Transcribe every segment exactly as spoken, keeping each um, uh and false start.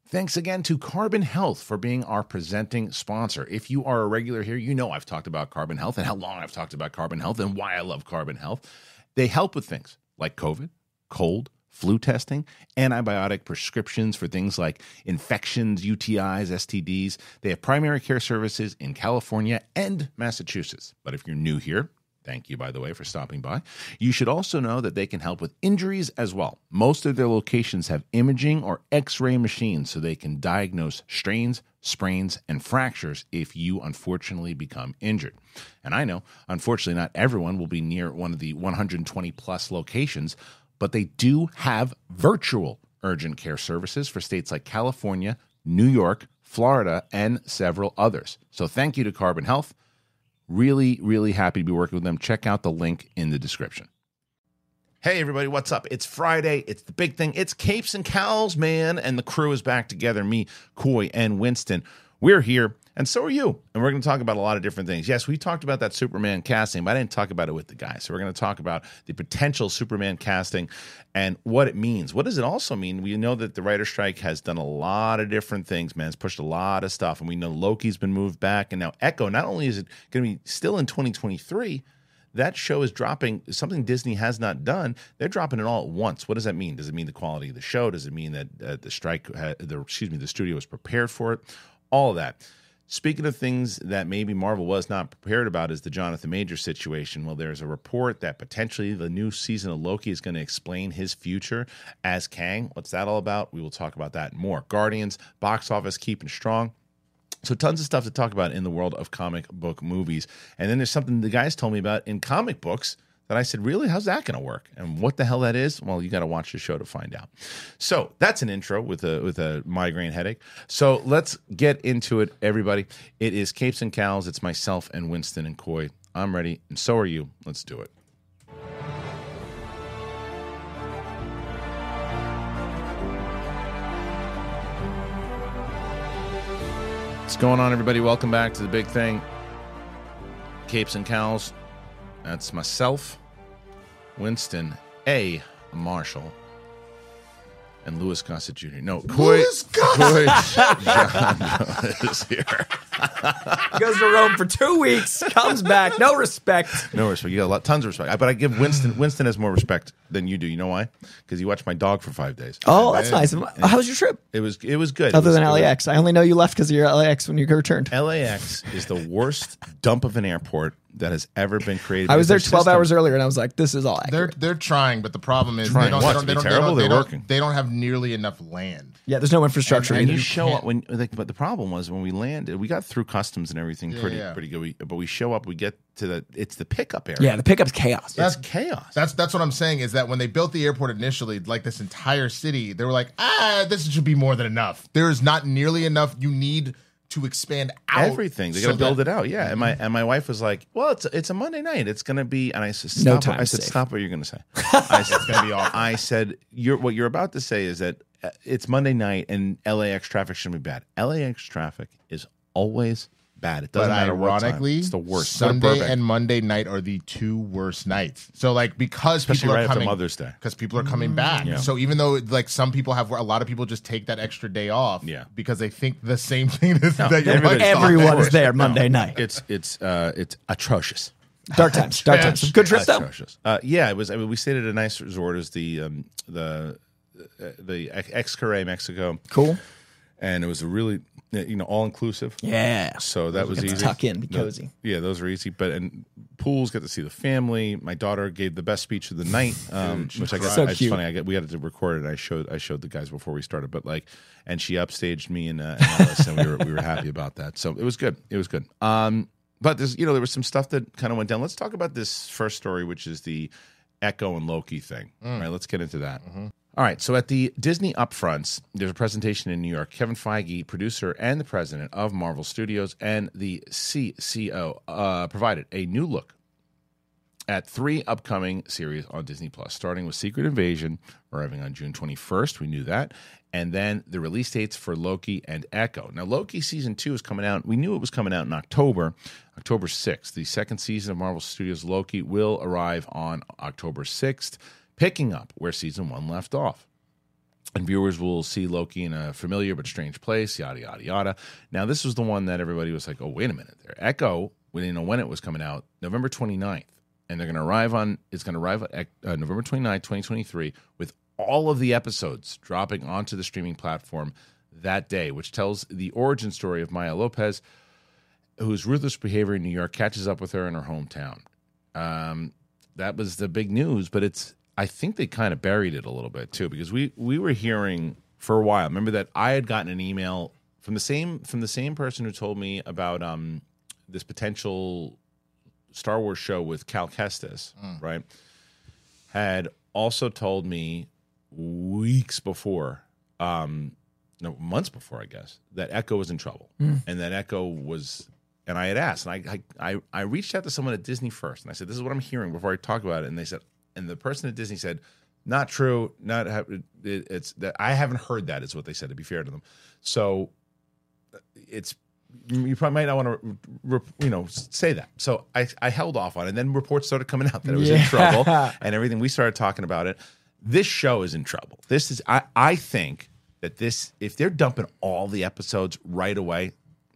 Thanks again to Carbon Health for being our presenting sponsor. If you are a regular here, you know I've talked about Carbon Health and how long I've talked about Carbon Health and why I love Carbon Health. They help with things like COVID, cold, flu testing, antibiotic prescriptions for things like infections, U T Is, S T Ds. They have primary care services in California and Massachusetts. But if you're new here, thank you, by the way, for stopping by. You should also know that they can help with injuries as well. Most of their locations have imaging or x-ray machines so they can diagnose strains, sprains, and fractures if you unfortunately become injured. And I know, unfortunately, not everyone will be near one of the one hundred twenty plus locations, but they do have virtual urgent care services for states like California, New York, Florida, and several others. So thank you to Carbon Health. Really, really happy to be working with them. Check out the link in the description. Hey, everybody, what's up? It's Friday. It's the big thing. It's Capes and Cowls, man. And the crew is back together. Me, Coy, and Winston. We're here, and so are you. And we're going to talk about a lot of different things. Yes, we talked about that Superman casting, but I didn't talk about it with the guys. So we're going to talk about the potential Superman casting and what it means. What does it also mean? We know that the writer's strike has done a lot of different things, man. It's pushed a lot of stuff. And we know Loki's been moved back. And now Echo, not only is it going to be still in twenty twenty-three, that show is dropping something Disney has not done. They're dropping it all at once. What does that mean? Does it mean the quality of the show? Does it mean that uh, the strike, uh, the, excuse me, the studio was prepared for it? All of that. Speaking of things that maybe Marvel was not prepared about is the Jonathan Majors situation. Well, there's a report that potentially the new season of Loki is going to explain his future as Kang. What's that all about? We will talk about that and more. Guardians, box office keeping strong. So tons of stuff to talk about in the world of comic book movies. And then there's something the guys told me about in comic books that I said, really, how's that going to work? And what the hell that is? Well, you got to watch the show to find out. So that's an intro with a with a migraine headache. So let's get into it, everybody. It is Capes and Cowls. It's myself and Winston and Coy. I'm ready, and so are you. Let's do it. What's going on, everybody? Welcome back to the big thing. Capes and Cowls. That's myself, Winston A. Marshall, and Louis Gossett Junior No, Coy, Louis Coy John is here. Goes to Rome for two weeks, comes back, no respect. No respect. You got a lot, tons of respect. But I give Winston. Winston has more respect than you do. You know why? Because you watched my dog for five days. Oh, that's nice. How was your trip? It was. It was good. Other was, than L A X, I only know you left because of your L A X when you returned. L A X is the worst dump of an airport that has ever been created. I was there twelve system. hours earlier, and I was like, "This is all accurate." They're they're trying, but the problem is Trying they don't. what? They don't. To be They don't, terrible? they They're don't, working. They don't have nearly enough land. Yeah, there's no infrastructure. And either. you you show can't- up when, like, but the problem was when we landed, we got through customs and everything Yeah, pretty, yeah. pretty good. We, but we show up, we get to the, it's the pickup area. yeah, the pickup's chaos. It's chaos. That's that's what I'm saying is that when they built the airport initially, like this entire city, they were like, ah, this should be more than enough. There is not nearly enough. You need to expand out Everything they so got to build that- it out, yeah. And my and my wife was like, "Well, it's it's a Monday night. It's going to be." And I said, No "Stop!" time I said, safe. "Stop what you're going to say." I said, It's gonna be awful. I said, "You're what you're about to say is that uh, it's Monday night and L A X traffic shouldn't be bad. L A X traffic is always bad. It doesn't But matter what time. ironically, It's the worst. Go to Sunday Burbank. and Monday night are the two worst nights. So like because Especially people right are after coming Mother's Day. because people are coming back. Yeah. So even though like some people have a lot of people just take that extra day off. Yeah. Because they think the same thing as No, that you're everybody's like, off. Everyone Of is course. there Monday night. It's it's uh it's atrocious. Dark times. Dark times. Some good trips though. Atrocious. Uh, yeah, it was. I mean, we stayed at a nice resort. It was the um, the uh, the Xcaret, Mexico, Cool. and it was a really you know all inclusive. Yeah. So that was Get to easy. tuck in, be No, cozy. yeah, those were easy. But and pools, got to see the family. My daughter gave the best speech of the night, um, Dude, she which I got. So it's cute. funny. I got we got to record it. And I showed I showed the guys before we started. But like, and she upstaged me and, uh, and Ellis, and we were we were happy about that. So it was good. It was good. Um, but there's you know there was some stuff that kind of went down. Let's talk about this first story, which is the Echo and Loki thing. All right, let's get into that. All right, so at the Disney Upfronts, there's a presentation in New York. Kevin Feige, producer and the president of Marvel Studios and the C C O, uh, provided a new look at three upcoming series on Disney Plus, starting with Secret Invasion, arriving on June twenty-first. We knew that. And then the release dates for Loki and Echo. Now, Loki Season two is coming out. We knew it was coming out in October, October sixth. The second season of Marvel Studios' Loki will arrive on October sixth, picking up where Season one left off. and viewers will see Loki in a familiar but strange place, yada, yada, yada. Now, this was the one that everybody was like, oh, wait a minute there. Echo, we didn't know when it was coming out, November twenty-ninth. And they're going to arrive on, it's going to arrive on uh, November twenty-ninth, twenty twenty-three, with all of the episodes dropping onto the streaming platform that day, which tells the origin story of Maya Lopez, whose ruthless behavior in New York catches up with her in her hometown. Um, that was the big news, but it's, I think they kind of buried it a little bit too, because we we were hearing for a while. Remember that I had gotten an email from the same from the same person who told me about um, this potential Star Wars show with Cal Kestis, mm. right? Had also told me weeks before, um, no months before, I guess, that Echo was in trouble, mm. and that Echo was. And I had asked, and I, I I reached out to someone at Disney first, and I said, "This is what I'm hearing." Before I talk about it, and they said. And the person at Disney said, "Not true. Not ha- it, it's that I haven't heard that." Is what they said. To be fair to them, so it's you probably might not want to re, you know say that. So I I held off on it. And then reports started coming out that it was yeah. in trouble and everything. We started talking about it. This show is in trouble. This is I I think that this if they're dumping all the episodes right away.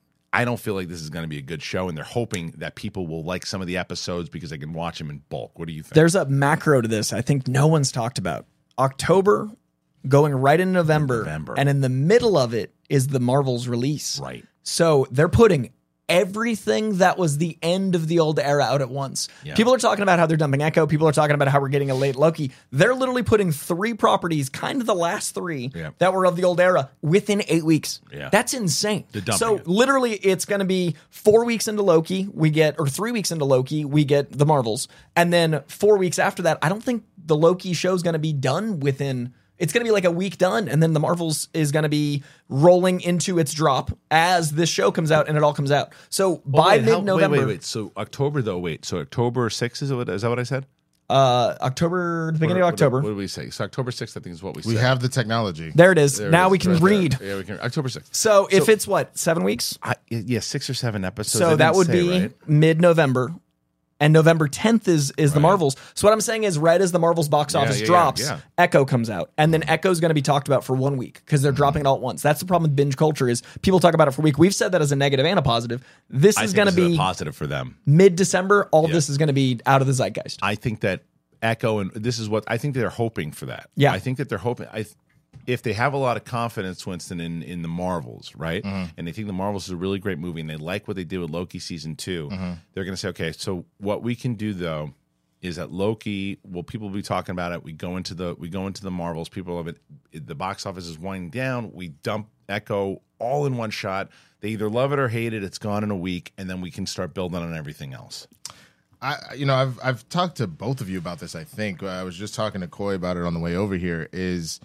I don't feel like this is going to be a good show, and they're hoping that people will like some of the episodes because they can watch them in bulk. What do you think? There's a macro to this I think no one's talked about. October going right into November, November. And in the middle of it is the Marvel's release. Right. So they're putting everything that was the end of the old era out at once. Yeah. People are talking about how they're dumping Echo. People are talking about how we're getting a late Loki. They're literally putting three properties, kind of the last three yeah. that were of the old era, within eight weeks. Yeah. That's insane. So it. literally it's going to be four weeks into Loki, we get, or three weeks into Loki, we get the Marvels. And then four weeks after that, I don't think the Loki show is going to be done within... It's going to be like a week done, and then the Marvels is going to be rolling into its drop as this show comes out, and it all comes out. So by wait, mid-November... Wait, wait, wait. So October, though, wait. So October sixth, is, it, is that what I said? Uh, October, the beginning what, of October. What, what did we say? So October sixth, I think, is what we said. We have the technology. There it is. There now it is. we can right read. There. Yeah, we can. October sixth. So, so if so, it's, what, seven weeks? I, yeah, six or seven episodes. So that would say, be right? mid-November. And November tenth is is right. the Marvels. So what I'm saying is right as the Marvels box office yeah, yeah, drops, yeah, yeah. Echo comes out. And then Echo's going to be talked about for one week because they're mm-hmm. dropping it all at once. That's the problem with binge culture is people talk about it for a week. We've said that as a negative and a positive. This I is think going to this is be a positive for them. Mid-December, all yeah. this is going to be out of the zeitgeist. I think that Echo, and this is what I think they're hoping for that. Yeah. I think that they're hoping. I if they have a lot of confidence, Winston, in, in the Marvels, right? Mm-hmm. And they think the Marvels is a really great movie and they like what they did with Loki season two, mm-hmm. they're going to say, okay, so what we can do though is that Loki, well, people will be talking about it. We go into the we go into the Marvels. People love it. The box office is winding down. We dump Echo all in one shot. They either love it or hate it. It's gone in a week, and then we can start building on everything else. I, you know, I've I've talked to both of you about this. I think I was just talking to Coy about it on the way over here. Is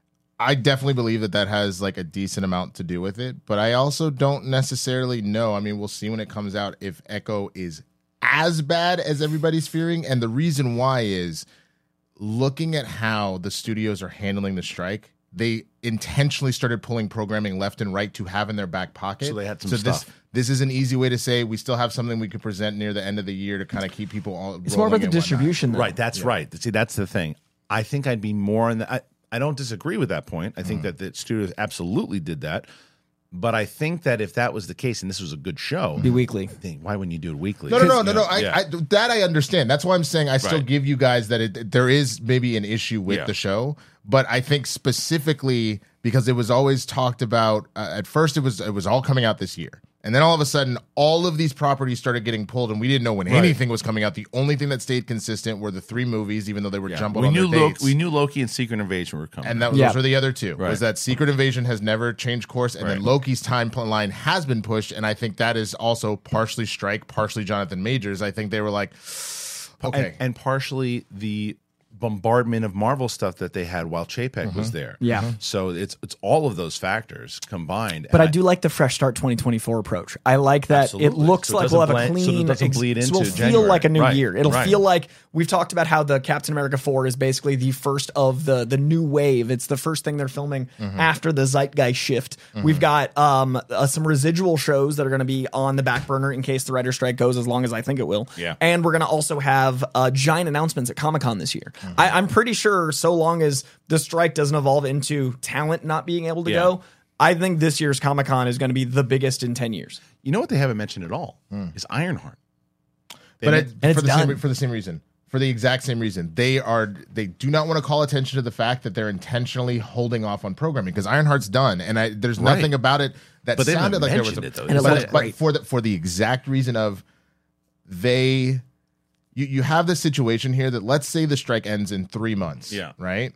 I definitely believe that that has like a decent amount to do with it, but I also don't necessarily know. I mean, we'll see when it comes out if Echo is as bad as everybody's fearing, and the reason why is looking at how the studios are handling the strike. They intentionally started pulling programming left and right to have in their back pocket. So they had some so stuff. This, this is an easy way to say we still have something we could present near the end of the year to kind of keep people all. It's more about the distribution, though. Right? That's yeah. right. See, that's the thing. I think I'd be more in the. I, I don't disagree with that point. I think mm. that the studios absolutely did that. But I think that if that was the case and this was a good show, It'd be weekly. I think, why wouldn't you do it weekly? No, no, no, no, no. I, yeah. I, that I understand. That's why I'm saying I still right. give you guys that it, there is maybe an issue with yeah. the show. But I think specifically because it was always talked about. Uh, at first, it was it was all coming out this year, and then all of a sudden, all of these properties started getting pulled, and we didn't know when right. anything was coming out. The only thing that stayed consistent were the three movies, even though they were yeah. jumbled we on knew their Lo- dates. We knew Loki and Secret Invasion were coming, and that, yeah. those were the other two. Right. Was that Secret Invasion has never changed course, and right. then Loki's timeline has been pushed, and I think that is also partially Strike, partially Jonathan Majors. I think they were like, okay, and, and partially the bombardment of Marvel stuff that they had while Chapek mm-hmm. was there. Yeah. Mm-hmm. So it's it's all of those factors combined. But I, I do like the Fresh Start twenty twenty-four approach. I like that absolutely. It looks so like it we'll have blend, a clean... So it doesn't bleed into so it'll feel January. like a new right. year. It'll right. feel like... We've talked about how the Captain America four is basically the first of the, the new wave. It's the first thing they're filming mm-hmm. after the zeitgeist shift. Mm-hmm. We've got um, uh, some residual shows that are going to be on the back burner in case the writer's strike goes as long as I think it will. Yeah. And we're going to also have uh, giant announcements at Comic-Con this year. I, I'm pretty sure so long as the strike doesn't evolve into talent not being able to Yeah. go, I think this year's Comic-Con is going to be the biggest in ten years. You know what they haven't mentioned at all is Ironheart. They But men- it, And for it's the same done. for the same reason, for the exact same reason, they are they do not want to call attention to the fact that they're intentionally holding off on programming because Ironheart's done, and I, there's Right. nothing about it that But they haven't sounded like there was a, mentioned it, though. And it but, looked but great. for the for the exact reason of they. You, you have this situation here that let's say the strike ends in three months. Yeah. Right.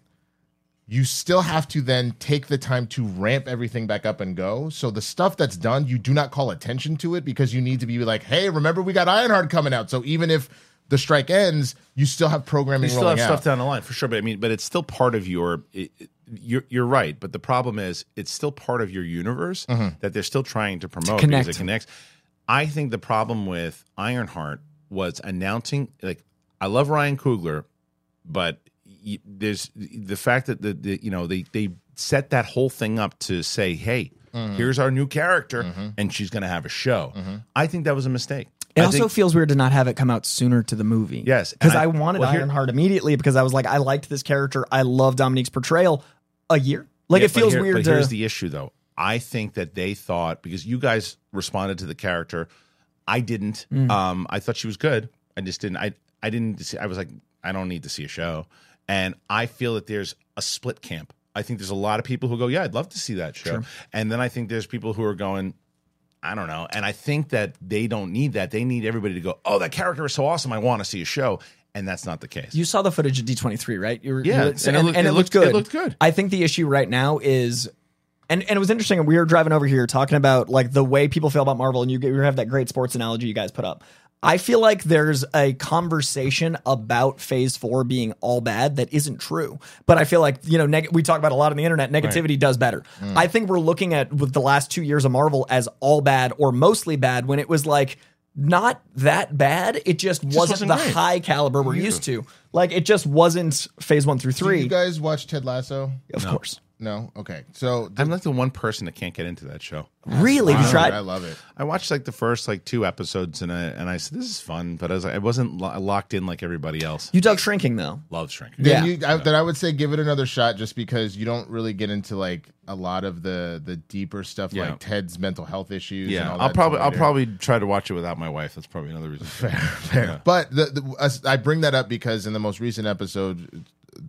You still have to then take the time to ramp everything back up and go. So the stuff that's done, you do not call attention to it because you need to be like, hey, remember we got Ironheart coming out. So even if the strike ends, you still have programming You still rolling have out. stuff down the line for sure, but I mean, but it's still part of your. It, it- you're you're right, but the problem is it's still part of your universe that they're still trying to promote connect. because it connects. I think the problem with Ironheart was announcing like I love Ryan Coogler, but y- there's the fact that the, the you know they they set that whole thing up to say, hey, here's our new character, and she's going to have a show. I think that was a mistake. It I also think- feels weird to not have it come out sooner to the movie. Yes, Because and I- I, wanted well, here- Ironheart immediately because I was like, I liked this character. I love Dominique's portrayal. A year? Like, Yeah, it feels but here- weird But to. here's the issue, though. I think that they thought because you guys responded to the character, I didn't. Mm. Um, I thought she was good. I just didn't. I I didn't. See, I was like, I don't need to see a show, and I feel that there's a split camp. I think there's a lot of people who go, yeah, I'd love to see that show, Sure. and then I think there's people who are going, I don't know, and I think that they don't need that. They need everybody to go, oh, that character is so awesome. I want to see a show. And that's not the case. You saw the footage of D twenty-three, right? You were, Yeah, you- and it and, looked- and it it, looked looked- good. it looked good. I think the issue right now is, and, and it was interesting. We were driving over here talking about like the way people feel about Marvel, and you, you have that great sports analogy you guys put up. I feel like there's a conversation about Phase Four being all bad that isn't true. But I feel like you know neg- we talk about a lot on the internet. Negativity does better. I think we're looking at with the last two years of Marvel as all bad or mostly bad when it was like. Not that bad. It just wasn't, wasn't the great. high caliber we're used to. Like it just wasn't phase one through Do three. you guys watch Ted Lasso? Of course. No? Okay. So I'm like the one person that can't get into that show. Really? Wow, You tried? I love it. I watched like the first like two episodes and I and I said this is fun, but I was I wasn't lo- locked in like everybody else. You dug Shrinking though. Love Shrinking. Then Yeah. you, I, then I would say give it another shot, just because you don't really get into like a lot of the the deeper stuff, Yeah. like Ted's mental health issues. and Yeah, all I'll that probably I'll later. probably try to watch it without my wife. That's probably another reason. Fair, Fair. But the, the, us- I bring that up because in the most recent episode,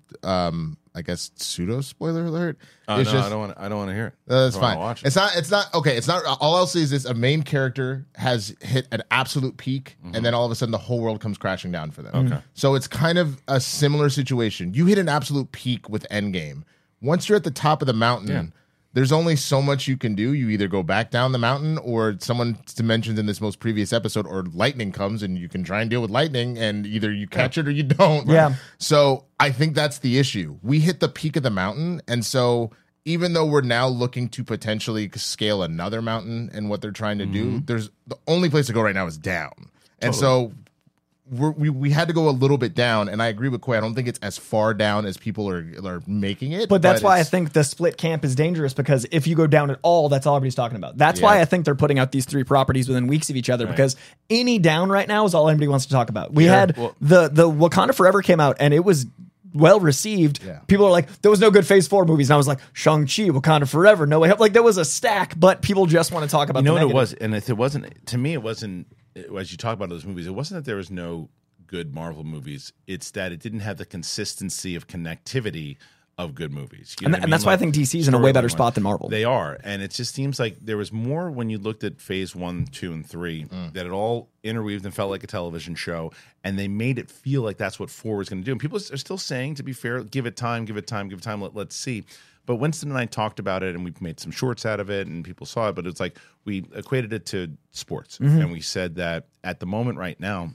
um, I guess pseudo spoiler alert. Oh, it's no, just I don't want I don't want to hear it. Uh, that's I wanna fine. Watch it. It's not. It's not okay. It's not. All I'll say is this: a main character has hit an absolute peak, and then all of a sudden the whole world comes crashing down for them. Okay. So it's kind of a similar situation. You hit an absolute peak with Endgame. Once you're at the top of the mountain, Yeah. there's only so much you can do. You either go back down the mountain, or someone mentioned in this most previous episode, or lightning comes and you can try and deal with lightning, and either you catch it or you don't. Yeah. So I think that's the issue. We hit the peak of the mountain, and so even though we're now looking to potentially scale another mountain and what they're trying to do, there's the only place to go right now is down. And so we're, we we had to go a little bit down, and I agree with Quay. I don't think it's as far down as people are are making it. But that's why I it's- think the split camp is dangerous because if you go down at all, that's all everybody's talking about. That's why Yeah. I think they're putting out these three properties within weeks of each other because any down right now is all anybody wants to talk about. We had Well- the the Wakanda Forever came out and it was well received. Yeah. People are like, there was no good Phase Four movies, and I was like, Shang-Chi, Wakanda Forever, No Way Home. Like there was a stack, but people just want to talk about. You know the what it negative. was, and if it wasn't to me, it wasn't as you talk about those movies. It wasn't that there was no good Marvel movies. It's that it didn't have the consistency of connectivity of good movies. You And, know th- what and that's why I Like, think D C's in a way better storyline-wise. spot than Marvel. They are, and it just seems like there was more when you looked at Phase One, Two, and Three that it all interweaved and felt like a television show, and they made it feel like that's what Four was going to do. And people are still saying, to be fair, give it time, give it time, give it time. Let, let's see. But Winston and I talked about it, and we made some shorts out of it, and people saw it. But it's like we equated it to sports, and we said that at the moment right now,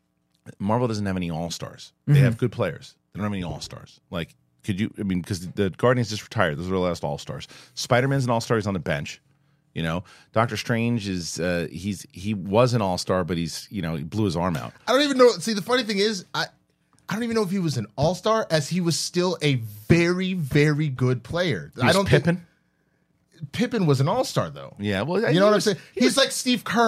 Marvel doesn't have any all stars. They have good players. They don't have any all stars. Like, could you? I mean, because the Guardians just retired. Those are the last all stars. Spider Man's an all star. He's on the bench. You know, Doctor Strange is uh, he's he was an all star, but he's you know he blew his arm out. I don't even know. See, the funny thing is, I I don't even know if he was an all star, as he was still a very very good player. He I was don't Pippin. think Pippin was an all star though. Yeah, well, You know what I'm saying? He's like Steve Kerr.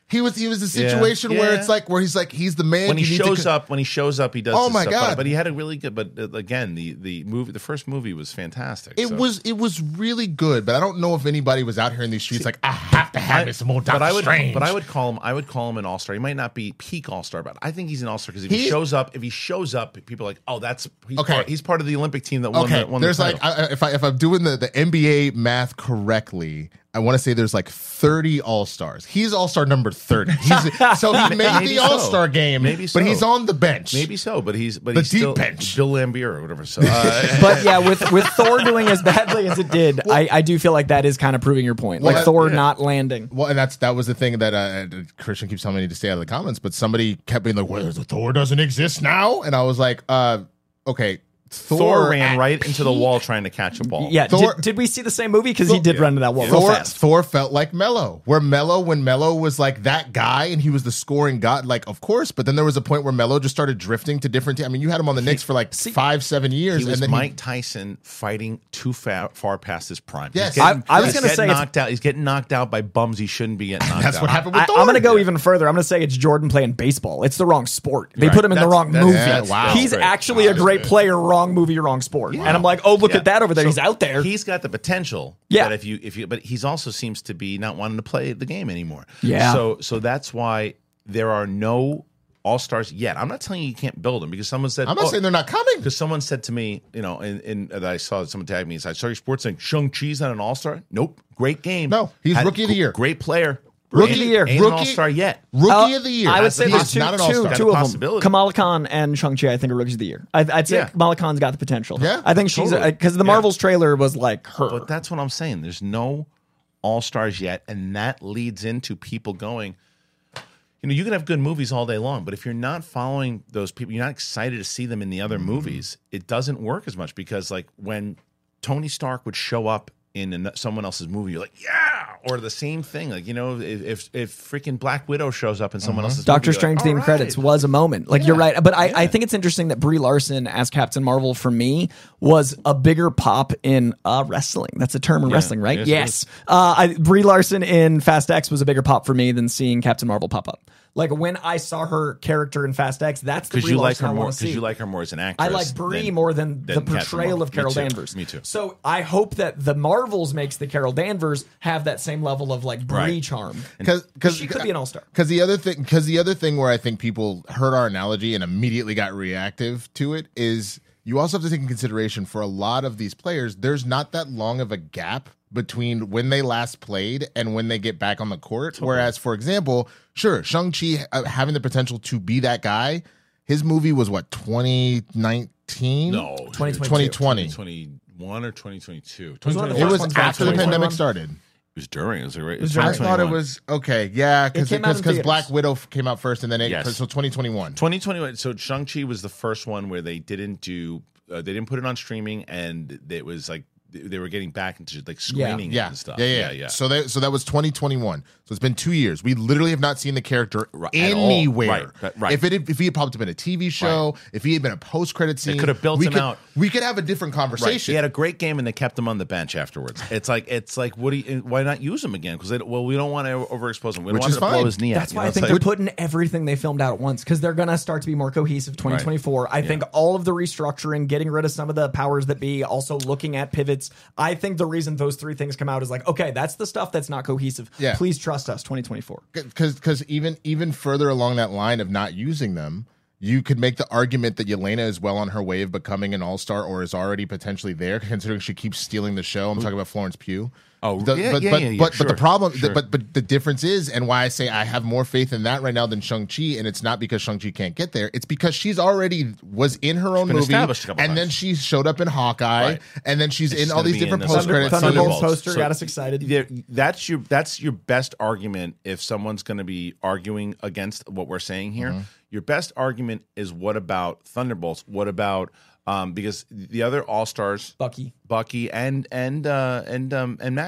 He was he was a situation Yeah. where Yeah. it's like where he's like he's the man. when he you need to shows co- up, when he shows up, he does. Oh this my stuff, God. But, but he had a really good. But uh, again, the the movie, the first movie was fantastic. It so. was it was really good, but I don't know if anybody was out here in these streets like I have to have I- me some more but Doctor I would, Strange. but I would call him. I would call him an all star. He might not be peak all star, but I think he's an all star because if he, He- shows up, if he shows up, people are like, oh, that's he's Okay. Part, he's part of the Olympic team that won okay. the won There's the like title. I, if I if I'm doing the the N B A math correctly, I want to say there's like thirty all stars. He's all star number thirty. He's, so he made Maybe the so. all star game, Maybe but he's so. on the bench. Maybe so, but he's but The he's deep still bench. Bill Lambier or whatever. So, uh, But yeah, with with Thor doing as badly as it did, I, I do feel like that is kind of proving your point. Like Well, Thor yeah. not landing. Well, and that's that was the thing that uh, Christian keeps telling me to stay out of the comments. But somebody kept being like, "Well, the Thor doesn't exist now," and I was like, uh, "Okay." Thor, Thor ran at right into the peak- wall trying to catch a ball. Yeah, Thor- did, did we see the same movie? Because he did run into that wall real Thor, fast. Thor felt like Mello, where Mello, when Mello was like that guy and he was the scoring god, like, of course, but then there was a point where Mello just started drifting to different teams. I mean, you had him on the Knicks for like five, seven years. He was and then Mike Tyson fighting too far, far past his prime. Yes. He's getting, I- I was he's gonna getting say it's- knocked out. He's getting knocked out by bums he shouldn't be getting knocked That's out. what happened with I, Thor. I'm going to go even further. I'm going to say it's Jordan playing baseball. It's the wrong sport. They Right. put him in the That's- wrong that's- movie. yeah, wow. He's Great. actually a great player, wrong movie, wrong sport. And I'm like, oh, look Yeah. at that over there. So He's out there. He's got the potential. Yeah. But if you if you but he's also seems to be not wanting to play the game anymore. Yeah. So so that's why there are no all stars yet. I'm not telling you you can't build them because someone said I'm not oh, saying they're not coming. because someone said to me, you know, in, in that I saw someone tag me and said, I saw your sports saying Shang-Chi's not an all-star. Nope. Great game. No, he's Had- rookie of the year. Great player. Rookie Ain't- of the year. Ain't Rookie- an all-star yet. Rookie Uh, of the year. I would That's say the- there's He's two, not an two, all-star. Got two a of them. possibility. Kamala Khan and Shang-Chi, I think, are rookies of the year. I, I'd say Yeah. Kamala Khan's got the potential. Yeah, I think she's totally. because the Yeah. Marvels trailer was like her. But that's what I'm saying. There's no all-stars yet, and that leads into people going, you know, you can have good movies all day long, but if you're not following those people, you're not excited to see them in the other movies, it doesn't work as much because, like, when Tony Stark would show up in an- someone else's movie, you're like, yeah, or the same thing. Like, you know, if if, if freaking Black Widow shows up in someone else's Doctor movie, Strange you're theme like, all credits right. was a moment. Like you're right, but I, I think it's interesting that Brie Larson as Captain Marvel for me was a bigger pop in uh, wrestling. That's a term in wrestling, right? Yes, it Yes. is. Uh, I, Brie Larson in Fast X was a bigger pop for me than seeing Captain Marvel pop up. Like when I saw her character in Fast X, that's the Because Brie you like Larson her I more. want to see. Because you like her more as an actress. I like Brie than- more than, the than Captain portrayal Marvel. of Carol Me too. Danvers. Me too. So I hope that the Marvels makes the Carol Danvers have that same level of like Brie Right. charm. Because She could be an all-star. Because the other thing, because the other thing where I think people heard our analogy and immediately got reactive to it is you also have to take in consideration for a lot of these players, there's not that long of a gap between when they last played and when they get back on the court. Whereas, for example, sure, Shang-Chi uh, having the potential to be that guy, his movie was what, twenty nineteen? No, twenty twenty-two. twenty twenty. twenty twenty-one or twenty twenty-two. was one of the It first was ones after the back. pandemic twenty twenty-one. started. It was during. It was, a, it was was during. I thought it was okay, yeah, because It came out in because theaters. Black Widow f- came out first, and then it Yes. so twenty twenty-one. twenty twenty-one. So Shang-Chi was the first one where they didn't do, uh, they didn't put it on streaming, and it was like they were getting back into like screening it Yeah, and stuff. yeah, yeah, yeah. So that so that was twenty twenty-one. So it's been two years. We literally have not seen the character Right, at all. anywhere. Right, right, right. If it had- if he had popped up in a T V show, if he had been a post credit scene, could have built we him could, out. We could have a different Right. conversation. He had a great game, and they kept him on the bench afterwards. It's like it's like what do you, why not use him again? Because well, we don't want to overexpose him. We don't Which want is to blow fine. his knee out. That's you why know? I It's think like- they're putting everything they filmed out at once because they're going to start to be more cohesive twenty twenty-four. I think all of the restructuring, getting rid of some of the powers that be, also looking at pivots. I think the reason those three things come out is like, okay, that's the stuff that's not cohesive. Yeah. Please trust us, twenty twenty-four. because because even even further along that line of not using them, you could make the argument that Yelena is well on her way of becoming an all-star or is already potentially there, considering she keeps stealing the show. I'm talking about Florence Pugh. Oh, The- yeah, but yeah, but yeah, yeah, but, but the sure, problem, sure. but but the difference is, and why I say I have more faith in that right now than Shang-Chi, and it's not because Shang-Chi can't get there. It's because she's already was in her own been movie, established a couple and then times. she showed up in Hawkeye, Right. and then she's She's in all gonna these be in different the post Thunder- credits. Thunderbolts Thunderbolts. poster got us excited. there- that's your that's your best argument if someone's going to be arguing against what we're saying here. Mm-hmm. Your best argument is what about Thunderbolts? What about um, because the other All Stars, Bucky. Bucky, and and uh, and um, and Mackie.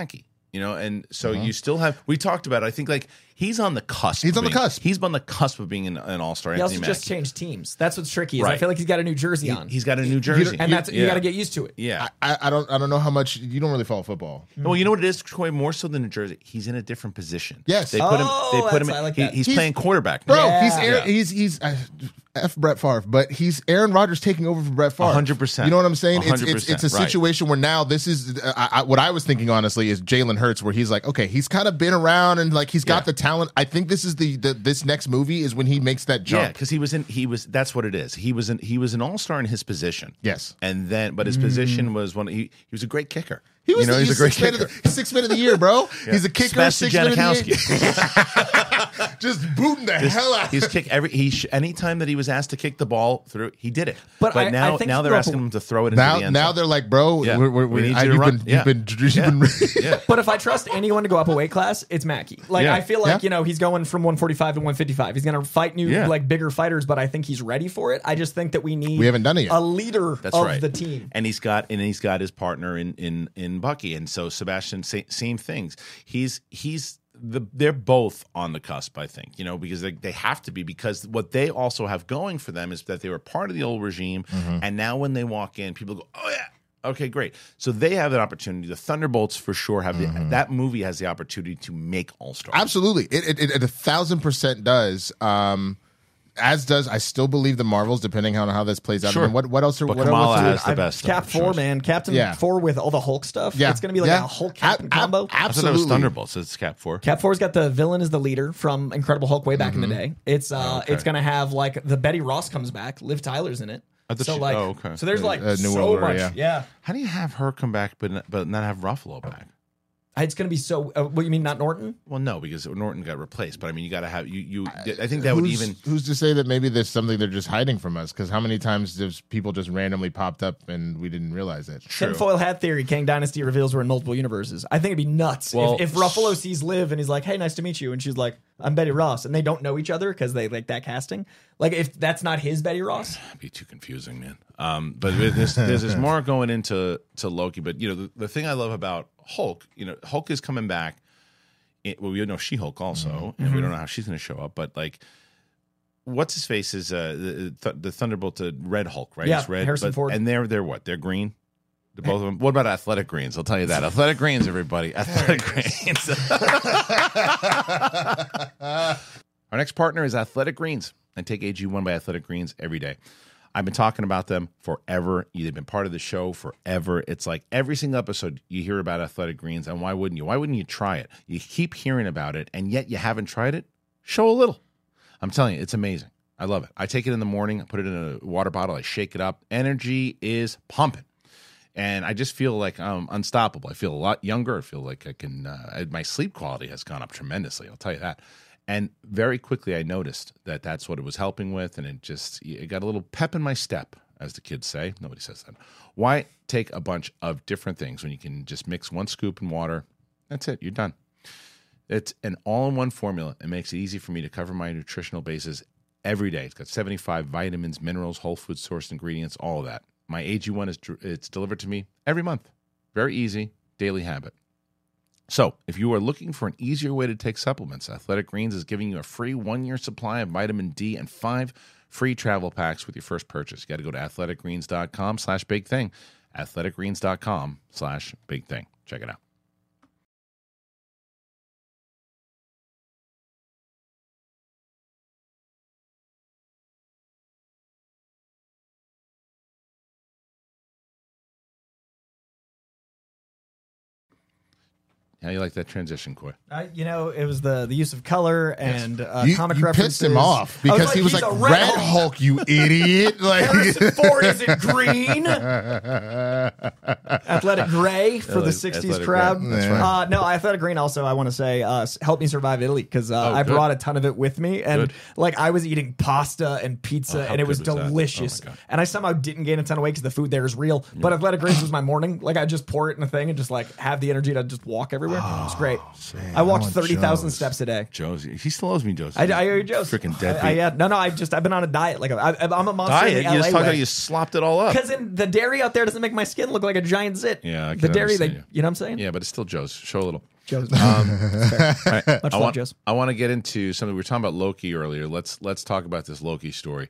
You know, and so you still have. We talked about it. I think like he's on the cusp. He's of on the being- cusp. He's on the cusp of being an, an all star. He Anthony also just Mackie. changed teams. That's what's tricky. Is I Right. feel like he's got a new jersey on, He's got a new jersey, and that's you Yeah. got to get used to it. Yeah. I, I don't I don't know how much you don't really follow football. Well, you know what it is, Troy. More so than New Jersey, he's in a different position. Yes. they put him. Oh, They put him. that's- I like he- that. he's, He's- playing quarterback, Bro, now. Yeah. he's Aaron, Yeah. he's he's uh, F Brett Favre, but he's Aaron Rodgers taking over from Brett Favre. one hundred percent. You know what I'm saying? It's one it's, hundred it's a percent, right. situation where now this is uh, I, I, what I was thinking honestly is Jalen Hurts, where he's like, okay, he's kind of been around and like he's got Yeah. the talent. I think this is the, the this next movie is when he makes that Yeah, jump. because he was in. He was. That's what it is. He was in. He was an all star in his position. Yes. and then but his position was one. He, he was a great kicker. He was you know, the, he's, he's a great sixth man kicker. of the, sixth man of the year, bro. He's a kicker. Sebastian Sixth man of the Janikowski. year. Just booting the hell out. He's kick every. He sh- anytime that he was asked to kick the ball through, he did it. But I- I now, think now he they're grew up asking a- him to throw it into Now, the end now zone. they're like, bro, Yeah. we're, we're, We we're, need I, you to you've, run. been, Yeah. you've been, you've Yeah. been, yeah. But if I trust anyone to go up a weight class, it's Mackie. Like Yeah. I feel like Yeah. you know he's going from one forty-five to one fifty-five. He's going to fight new Yeah. like bigger fighters, but I think he's ready for it. I just think that we need We haven't done it yet. a leader That's of right. the team. And he's got and he's got his partner in in in Bucky, and so Sebastian, sa- same things. He's he's the they're both on the cusp, I think. You know, because they they have to be, because what they also have going for them is that they were part of the old regime, Mm-hmm. and now when they walk in, people go, oh yeah. Okay, great. So they have an opportunity. The Thunderbolts for sure have the, Mm-hmm. that movie has the opportunity to make all stars. Absolutely, it, it, it a thousand percent does. Um, as does I still believe the Marvels, depending on how this plays out. Sure. I mean, what what else? Are, But what Kamala else has are, the I- best Cap of Four, choice. man, Captain Yeah. Four with all the Hulk stuff. Yeah, It's going to be like yeah. a Hulk Captain Ab- ab- combo. I thought that was absolutely. Thunderbolts. It's Cap Four. Cap Four's got the villain as the leader from Incredible Hulk way back in the day. It's uh, Oh, okay. it's gonna have like the Betty Ross comes back. Liv Tyler's in it. I thought So she- like, oh, okay. so there's like Uh, New so World Order, much. yeah. Yeah, How do you have her come back, but not, but not have Ruffalo back? it's gonna be so. Uh, what you mean, not Norton? Well, no, because Norton got replaced. But I mean, you got to have you. You. I think that would who's, even. who's to say that maybe there's something they're just hiding from us? Because how many times does people just randomly popped up and we didn't realize it? Tinfoil hat theory. Kang Dynasty reveals we're in multiple universes. I think it'd be nuts Well, if, if Ruffalo sees Liv and he's like, "Hey, nice to meet you," and she's like, "I'm Betty Ross," and they don't know each other because they like that casting. Like if that's not his Betty Ross, It'd be too confusing, man. Um, but there's there's, there's more going into to Loki. But you know, the, the thing I love about Hulk, you know, Hulk is coming back. It, well, we know She-Hulk also, and we don't know how she's going to show up. But like, what's his face is uh, the, th- the Thunderbolt to Red Hulk, right? Yeah, It's red, Harrison but- Ford. and they're they're what? They're green. The both of them. What about athletic greens? I'll tell you that. Athletic greens, everybody. Athletic greens. Our next partner is Athletic Greens. I take A G one by Athletic Greens every day. I've been talking about them forever. They've been part of the show forever. It's like every single episode you hear about Athletic Greens, and why wouldn't you? Why wouldn't you try it? You keep hearing about it, and yet you haven't tried it? Show a little. I'm telling you, it's amazing. I love it. I take it in the morning, I put it in a water bottle, I shake it up. Energy is pumping. And I just feel like I'm unstoppable. I feel a lot younger. I feel like I can, uh, my sleep quality has gone up tremendously. I'll tell you that. And very quickly I noticed that that's what it was helping with. And it just, it got a little pep in my step, as the kids say. Nobody says that. Why take a bunch of different things when you can just mix one scoop in water? That's it. You're done. It's an all-in-one formula. It makes it easy for me to cover my nutritional bases every day. It's got seventy-five vitamins, minerals, whole food sourced ingredients, all of that. My A G one is it's delivered to me every month. Very easy, daily habit. So, if you are looking for an easier way to take supplements, Athletic Greens is giving you a free one-year supply of vitamin D and five free travel packs with your first purchase. You got to go to athleticgreens.com slash big thing. athleticgreens.com slash big thing. Check it out. How you like that transition, Coy? uh, you know, it was the the use of color and uh, You, comic you references. pissed him off because he was "He's like, a Red Hulk, you idiot. Like, Harrison Ford isn't green. Athletic Gray for the Athletic- sixties Athletic crowd. Gray. That's right. Uh, no, Athletic Green also, I want to say, uh, s- helped me survive Italy because uh, Oh, I good. brought a ton of it with me. And Good. like I was eating pasta and pizza Oh, how and it good was was that? Oh, delicious. my God. And I somehow didn't gain a ton of weight because the food there is real. But Athletic Greens was my morning. Like I just pour it in a thing and just like have the energy to just walk everywhere. It's great. I walked want thirty thousand Joe's. steps a day. Josie. He still owes me Josie. I, I owe you Joe's. Freaking I, deadbeat. I, yeah, no, no. I just I've been on a diet. Like I, I'm a monster. Diet? In the You just L A talked way. about you slopped it all up. Because the dairy out there doesn't make my skin look like a giant zit. Yeah, I the can dairy, they, understand you know what I'm saying? Yeah, but it's still Joe's. Show a little. Joe's. Um, Much I love, want, Joe's. I want to get into something. We were talking about Loki earlier. Let's let's talk about this Loki story.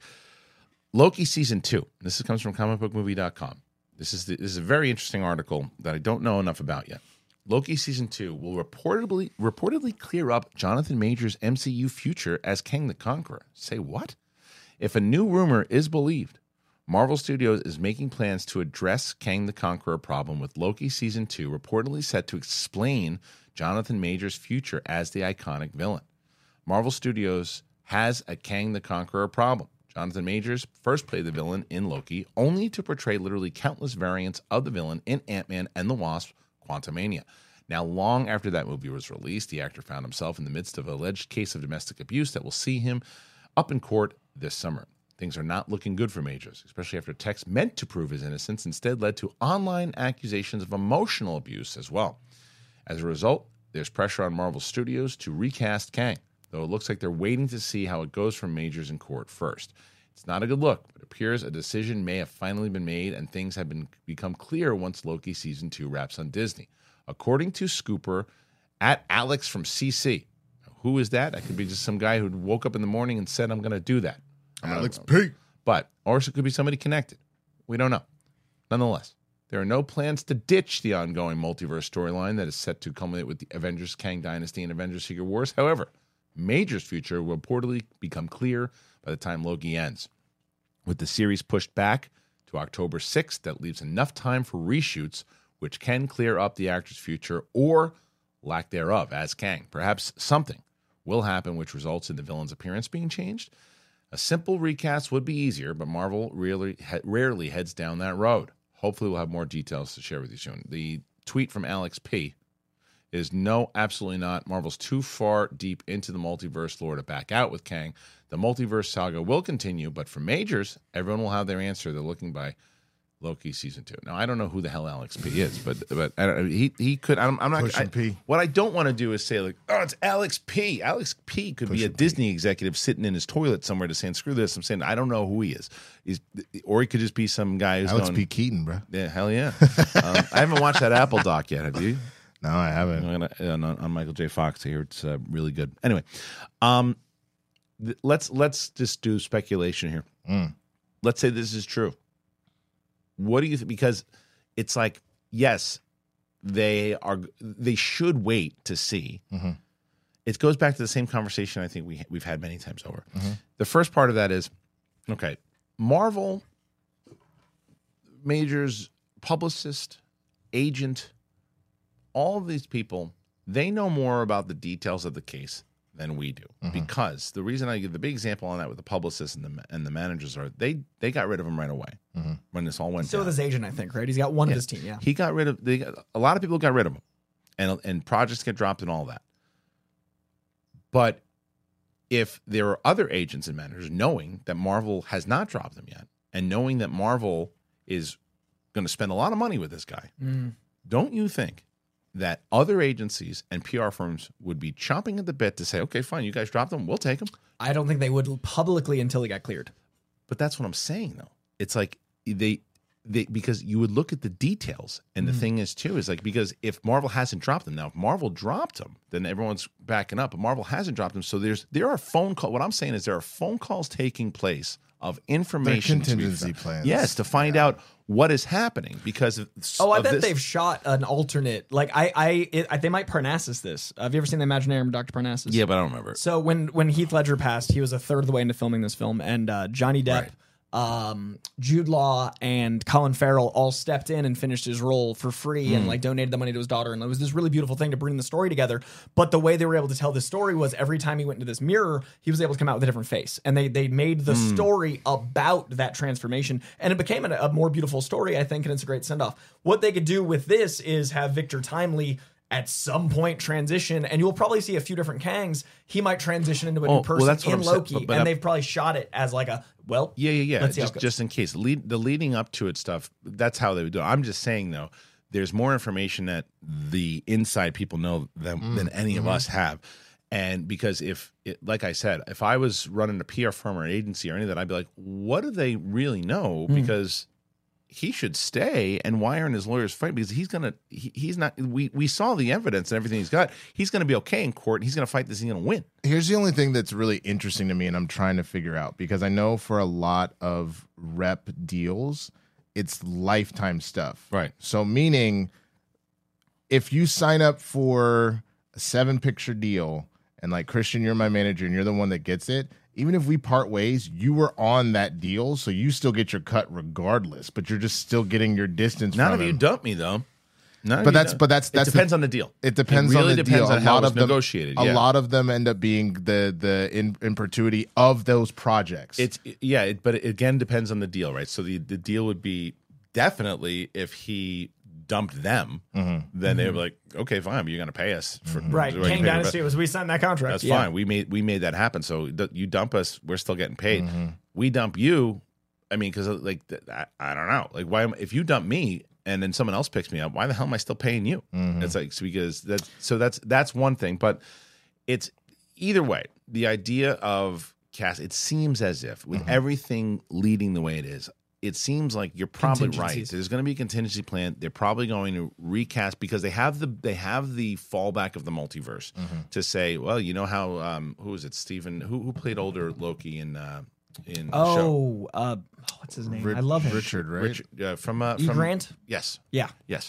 Loki season two. This comes from comic book movie dot com. This is the, this is a very interesting article that I don't know enough about yet. Loki season two will reportedly reportedly clear up Jonathan Majors' M C U future as Kang the Conqueror. Say what? If a new rumor is believed, Marvel Studios is making plans to address Kang the Conqueror problem, with Loki season two reportedly set to explain Jonathan Majors' future as the iconic villain. Marvel Studios has a Kang the Conqueror problem. Jonathan Majors first played the villain in Loki, only to portray literally countless variants of the villain in Ant-Man and the Wasp: Quantumania. Now, long after that movie was released, the actor found himself in the midst of an alleged case of domestic abuse that will see him up in court this summer. Things are not looking good for Majors, especially after texts meant to prove his innocence instead led to online accusations of emotional abuse as well. As a result, there's pressure on Marvel Studios to recast Kang, though it looks like they're waiting to see how it goes from Majors in court first. It's not a good look, but it appears a decision may have finally been made and things have been become clear once Loki Season two wraps on Disney. According to Scooper, at Alex from C C. Who is that? That could be just some guy who woke up in the morning and said, I'm going to do that. I'm Alex gonna, P. But, or it could be somebody connected. We don't know. Nonetheless, there are no plans to ditch the ongoing multiverse storyline that is set to culminate with the Avengers Kang Dynasty and Avengers Secret Wars. However, Major's future will reportedly become clear by the time Loki ends. With the series pushed back to October sixth, that leaves enough time for reshoots, which can clear up the actor's future or lack thereof as Kang. Perhaps something will happen which results in the villain's appearance being changed. A simple recast would be easier, but Marvel really, rarely heads down that road. Hopefully we'll have more details to share with you soon. The tweet from Alex P. is no, absolutely not. Marvel's too far deep into the multiverse lore to back out with Kang. The multiverse saga will continue, but for Majors, everyone will have their answer. They're looking by Loki season two. Now, I don't know who the hell Alex P is, but but I don't, he he could. I'm, I'm not. Pushing I, P. What I don't want to do is say like, oh, it's Alex P. Alex P. could be a Pushing P. Disney executive sitting in his toilet somewhere to saying, screw this. I'm saying I don't know who he is. He's or he could just be some guy who's Alex known, P. Keaton, bro. Yeah, hell yeah. um, I haven't watched that Apple doc yet. Have you? No, I haven't. I'm gonna, on, on Michael J. Fox here. It's uh, really good. Anyway, um, th- let's let's just do speculation here. Mm. Let's say this is true. What do you think? Because it's like, yes, they are. They should wait to see. Mm-hmm. It goes back to the same conversation I think we we've had many times over. Mm-hmm. The first part of that is, okay, Marvel, Majors, publicist, agent, all of these people, they know more about the details of the case than we do. Mm-hmm. Because the reason I give the big example on that with the publicists and the and the managers are they they got rid of him right away Mm-hmm. when this all went So down. with his agent, I think, right? He's got one Yeah. of his team, yeah. He got rid of they got, a lot of people got rid of him, and and projects get dropped and all that. But if there are other agents and managers knowing that Marvel has not dropped them yet, and knowing that Marvel is going to spend a lot of money with this guy, Mm. don't you think that other agencies and P R firms would be chomping at the bit to say, okay, fine, you guys dropped them, we'll take them? I don't think they would publicly until he got cleared. But that's what I'm saying, though. It's like they, they because you would look at the details, and the Mm. thing is too is like because if Marvel hasn't dropped them now, if Marvel dropped them, then everyone's backing up. But Marvel hasn't dropped them, so there's there are phone call. What I'm saying is there are phone calls taking place of information, to be contingency found. plans. Yes, to find Yeah. out what is happening because of, Oh, I of bet this. they've shot an alternate. Like I, I, it, I they might Parnassus this. Have you ever seen the Imaginarium of Doctor Parnassus? Yeah, but I don't remember. it. So when when Heath Ledger passed, he was a third of the way into filming this film, and uh, Johnny Depp, Right. um, Jude Law, and Colin Farrell all stepped in and finished his role for free, and like donated the money to his daughter, and it was this really beautiful thing to bring the story together. But the way they were able to tell this story was every time he went into this mirror, he was able to come out with a different face, and they they made the story about that transformation, and it became a, a more beautiful story, I think, and it's a great send off. What they could do with this is have Victor Timely at some point transition, and you'll probably see a few different Kangs. He might transition into a Oh, new well, person that's what in I'm saying, Loki, but- but and I'm- they've probably shot it as like a well. Yeah, yeah, yeah. Let's see how it Just, goes. just in case. Lead, the leading up to it stuff, that's how they would do it. I'm just saying, though, there's more information that the inside people know than, Mm, than any mm-hmm. of us have. And because if, it, like I said, if I was running a P R firm or an agency or any of that, I'd be like, what do they really know? Mm. Because he should stay, and why aren't his lawyers fighting? Because he's gonna he, he's not. We we saw the evidence and everything he's got. He's gonna be okay in court. And he's gonna fight this. He's gonna win. Here's the only thing that's really interesting to me, and I'm trying to figure out, because I know for a lot of rep deals, it's lifetime stuff. Right. So meaning, if you sign up for a seven picture deal, and like Christian, you're my manager, and you're the one that gets it. Even if we part ways, you were on that deal, so you still get your cut regardless. But you're just still getting your distance. None from of you him. dump me though. None But of you that's dump. but that's that's it depends the, on the deal. It depends it really on the depends deal. on a how lot it was of them, negotiated. A yeah. lot of them end up being the the in, in perpetuity of those projects. It's yeah, it, but it again depends on the deal, right? So the the deal would be definitely if he dumped them, mm-hmm. then they would be like, okay, fine, you're going to pay us for Mm-hmm. right. King Dynasty was we signed that contract. That's yeah. fine. We made we made that happen. So th- you dump us, we're still getting paid. Mm-hmm. We dump you. I mean, because like th- I, I don't know, like why am, if you dump me and then someone else picks me up, why the hell am I still paying you? Mm-hmm. It's like because that's so that's that's one thing, but it's either way. The idea of cast, it seems as if with mm-hmm. everything leading the way it is. It seems like you're probably right. There's going to be a contingency plan. They're probably going to recast because they have the they have the fallback of the multiverse mm-hmm. to say, well, you know how um, who is it? Stephen who who played older Loki in uh, in oh, the show? Uh, what's his name? Rich, I love him. Richard, right? Richard, uh, from uh, E. from Grant. Yes. Yeah. Yes.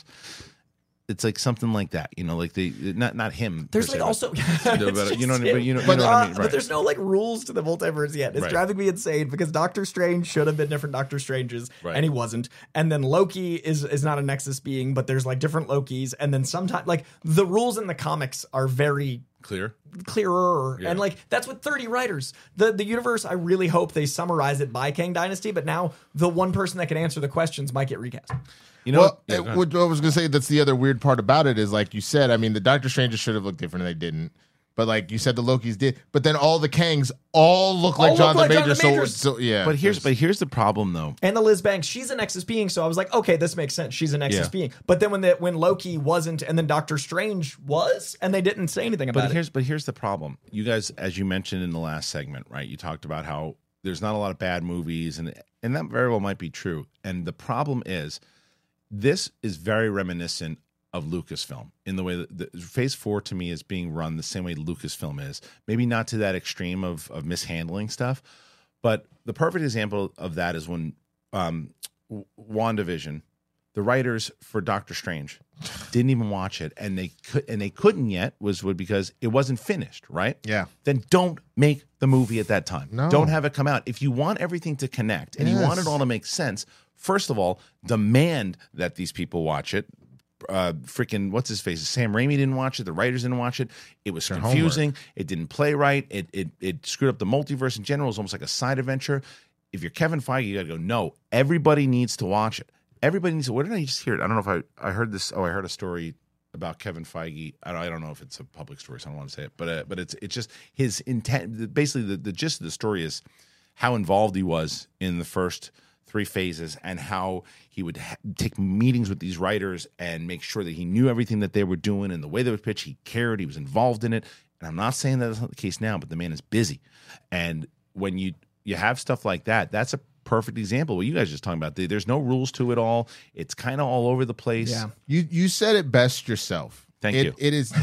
It's like something like that, you know, like they not not him. There's per like se, also, but, you know, but, you know, but you know, but, you know uh, what I mean, right? But there's no like rules to the multiverse yet. It's Right. driving me insane because Doctor Strange should have been different Doctor Stranges, Right. and he wasn't. And then Loki is is not a Nexus being, but there's like different Lokis. And then sometimes like the rules in the comics are very Clear. clearer Yeah. and like that's with thirty writers. The the universe, I really hope they summarize it by Kang Dynasty, but now the one person that can answer the questions might get recast. You know, Well, yeah, it- go ahead. what I was going to say, that's the other weird part about it is, like you said, I mean, the Doctor Strangers should have looked different and they didn't. But like you said, the Lokis did. But then all the Kangs all look like All look Jonathan like Majors. Jonathan So, Majors. so yeah. but here's there's- but here's the problem though. And the Liz Banks, she's a Nexus being, so I was like, okay, this makes sense. She's a Nexus Yeah. being. But then when the when Loki wasn't, and then Doctor Strange was, and they didn't say anything about But it. here's but here's the problem. You guys, as you mentioned in the last segment, right? You talked about how there's not a lot of bad movies, and and that very well might be true. And the problem is, this is very reminiscent of Lucasfilm in the way that the, Phase Four to me is being run the same way Lucasfilm is. Maybe not to that extreme of of mishandling stuff, but the perfect example of that is when um, W- WandaVision, the writers for Doctor Strange didn't even watch it, and they could and they couldn't yet was because it wasn't finished, right? Yeah. Then don't make the movie at that time. No. Don't have it come out. If you want everything to connect and you want Yes. it all to make sense, first of all, demand that these people watch it. Uh, freaking what's his face? Sam Raimi didn't watch it. The writers didn't watch it. It was Their confusing. It didn't play right. It it it screwed up the multiverse in general. It was almost like a side adventure. If you're Kevin Feige, you got to go. No, everybody needs to watch it. Everybody needs to. What did I just hear? I don't know if I I heard this. Oh, I heard a story about Kevin Feige. I don't, I don't know if it's a public story, so I don't want to say it. But uh, but it's it's just his intent. Basically, the, the gist of the story is how involved he was in the first three phases and how he would ha- take meetings with these writers and make sure that he knew everything that they were doing and the way they would pitch. He cared. He was involved in it. And I'm not saying that that's not the case now, but the man is busy. And when you you have stuff like that, that's a perfect example. What you guys are just talking about. There's no rules to it all. It's kind of all over the place. Yeah. You you said it best yourself. Thank It- you. It is.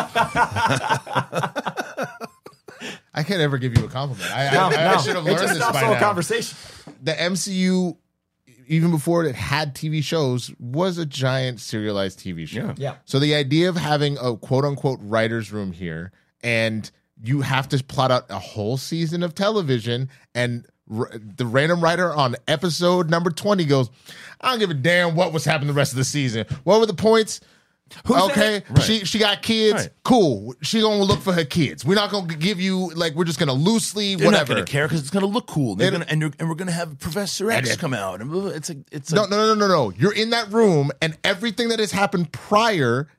I can't ever give you a compliment. I, no, I, I, no. should have It learned just this stops by the whole now. conversation. The M C U, even before it had T V shows, was a giant serialized T V show. Yeah. Yeah. So the idea of having a quote unquote writer's room here, and you have to plot out a whole season of television, and r- the random writer on episode number twenty goes, I don't give a damn what was happening the rest of the season. What were the points? okay, Right. she she got kids. Right. Cool. She gonna look for her kids. We're not gonna give you like we're just gonna loosely They're whatever. not going to care because it's going to look cool. They're They- gonna, and, you're, and we're going to have Professor X And it- come out. And blah, blah, it's a, it's a, No, no, no, no, no, no. You're in that room, and everything that has happened prior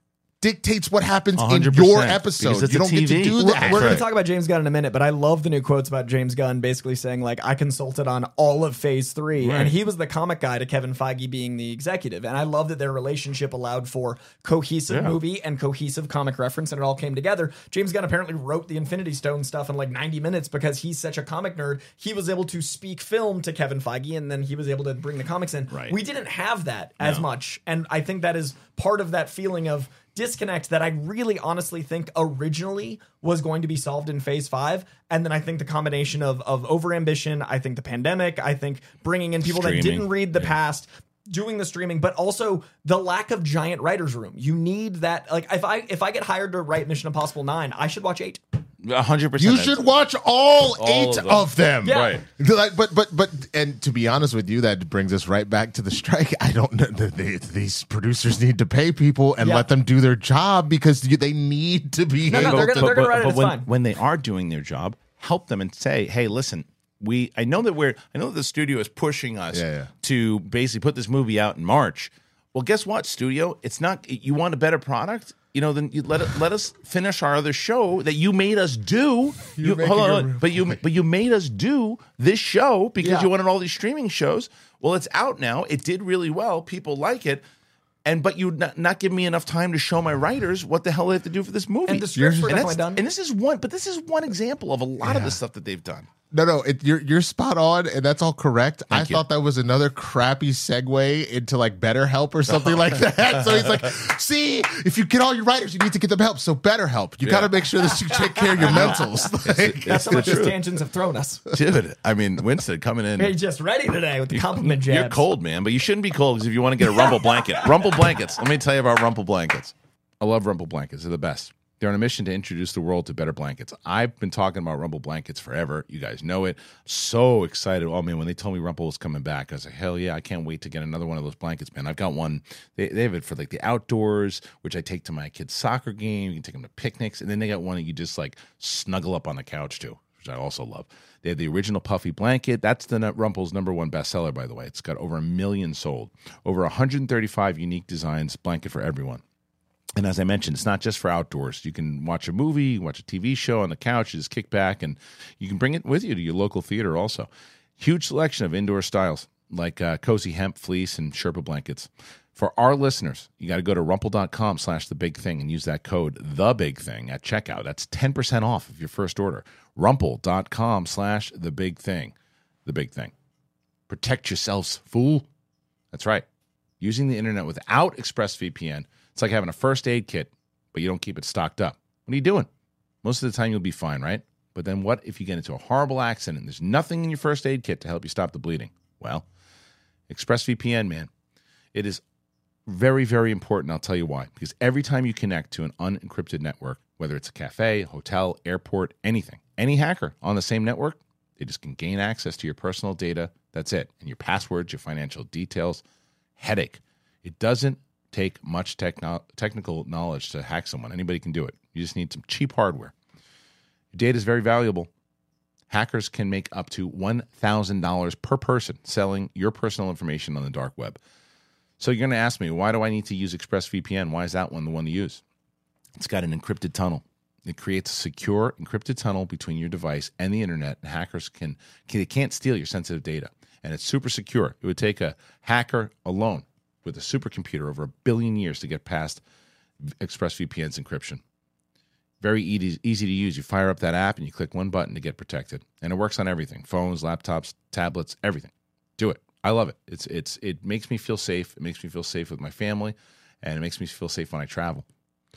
dictates what happens one in hundred your percent, episode. because it's You a don't get to T V. do We're- that. We're going Right. to talk about James Gunn in a minute, but I love the new quotes about James Gunn basically saying, like, I consulted on all of phase three. Right. And he was the comic guy to Kevin Feige being the executive. And I love that their relationship allowed for cohesive Yeah. movie and cohesive comic reference, and it all came together. James Gunn apparently wrote the Infinity Stone stuff in like ninety minutes because he's such a comic nerd. He was able to speak film to Kevin Feige, and then he was able to bring the comics in. Right. We didn't have that as No. much. And I think that is part of that feeling of disconnect that I really honestly think originally was going to be solved in phase five. And then I think the combination of, of overambition, I think the pandemic, I think bringing in people Streaming. that didn't read the past, doing the streaming, but also the lack of giant writers room. You need that. Like if I, if I get hired to write Mission Impossible nine, I should watch eight. one hundred percent. You should watch all, All eight of of them. them. Yeah. Right. Like, but but but and to be honest with you, that brings us right back to the strike. I don't know. the- the- These producers need to pay people and Yeah. let them do their job because you- they need to be No, no, able they're to. gonna- they're gonna write it, but it's when, fine. when they are doing their job, help them and say, "Hey, listen, we. I know that we're. I know that the studio is pushing us Yeah, yeah. to basically put this movie out in March. Well, guess what, studio? It's not. You want a better product." You know, then you let it, let us finish our other show that you made us do. You're You, making hold on, a hold on. real but you but you made us do this show because Yeah. you wanted all these streaming shows. Well, it's out now. It did really well. People like it. And but you not, not give me enough time to show my writers what the hell they have to do for this movie. And the scripts were And definitely that's- done. And this is one, but this is one example of a lot of the stuff that they've done. No, no, it, you're you're spot on, and that's all correct. I Thank you. thought that was another crappy segue into like BetterHelp or something like that. So he's like, "See, if you get all your writers, you need to get them help. So BetterHelp, you got to make sure that you take care of your mentals." Like, That's how much these tangents have thrown us. Dude, I mean, Winston coming in. Hey, just ready today with the compliment jabs. You're cold, man, but you shouldn't be cold because if you want to get a Rumble blanket, Rumble blankets. Let me tell you about Rumble blankets. I love Rumble blankets. They're the best. They're on a mission to introduce the world to better blankets. I've been talking about Rumble blankets forever. You guys know it. So excited. Oh, man, when they told me Rumble was coming back, I was like, hell yeah, I can't wait to get another one of those blankets, man. I've got one. They, they have it for like the outdoors, which I take to my kids' soccer game. You can take them to picnics. And then they got one that you just like snuggle up on the couch to, which I also love. They have the original puffy blanket. That's the Rumple's number one bestseller, by the way. It's got over a million sold. Over one hundred thirty-five unique designs, blanket for everyone. And as I mentioned, it's not just for outdoors. You can watch a movie, watch a T V show on the couch, just kick back, and you can bring it with you to your local theater also. Huge selection of indoor styles like uh, cozy hemp, fleece, and Sherpa blankets. For our listeners, you got to go to rumple.com slash the big thing and use that code the big thing at checkout. That's ten percent off of your first order. Rumple.com slash the big thing. The big thing. Protect yourselves, fool. That's right. Using the internet without ExpressVPN, it's like having a first aid kit, but you don't keep it stocked up. What are you doing? Most of the time you'll be fine, right? But then what if you get into a horrible accident and there's nothing in your first aid kit to help you stop the bleeding? Well, ExpressVPN, man, it is very, very important. I'll tell you why. Because every time you connect to an unencrypted network, whether it's a cafe, hotel, airport, anything, any hacker on the same network, they just can gain access to your personal data. That's it. And your passwords, your financial details. Headache. It doesn't take much techno- technical knowledge to hack someone. Anybody can do it. You just need some cheap hardware. Your data is very valuable. Hackers can make up to one thousand dollars per person selling your personal information on the dark web. So you're going to ask me, why do I need to use ExpressVPN? Why is that one the one to use? It's got an encrypted tunnel. It creates a secure encrypted tunnel between your device and the internet, and hackers can, can they can't steal your sensitive data. And it's super secure. It would take a hacker alone with a supercomputer over a billion years to get past ExpressVPN's encryption. Very easy, easy to use. You fire up that app and you click one button to get protected. And it works on everything. Phones, laptops, tablets, everything. Do it. I love it. It's it's It makes me feel safe. It makes me feel safe with my family. And it makes me feel safe when I travel.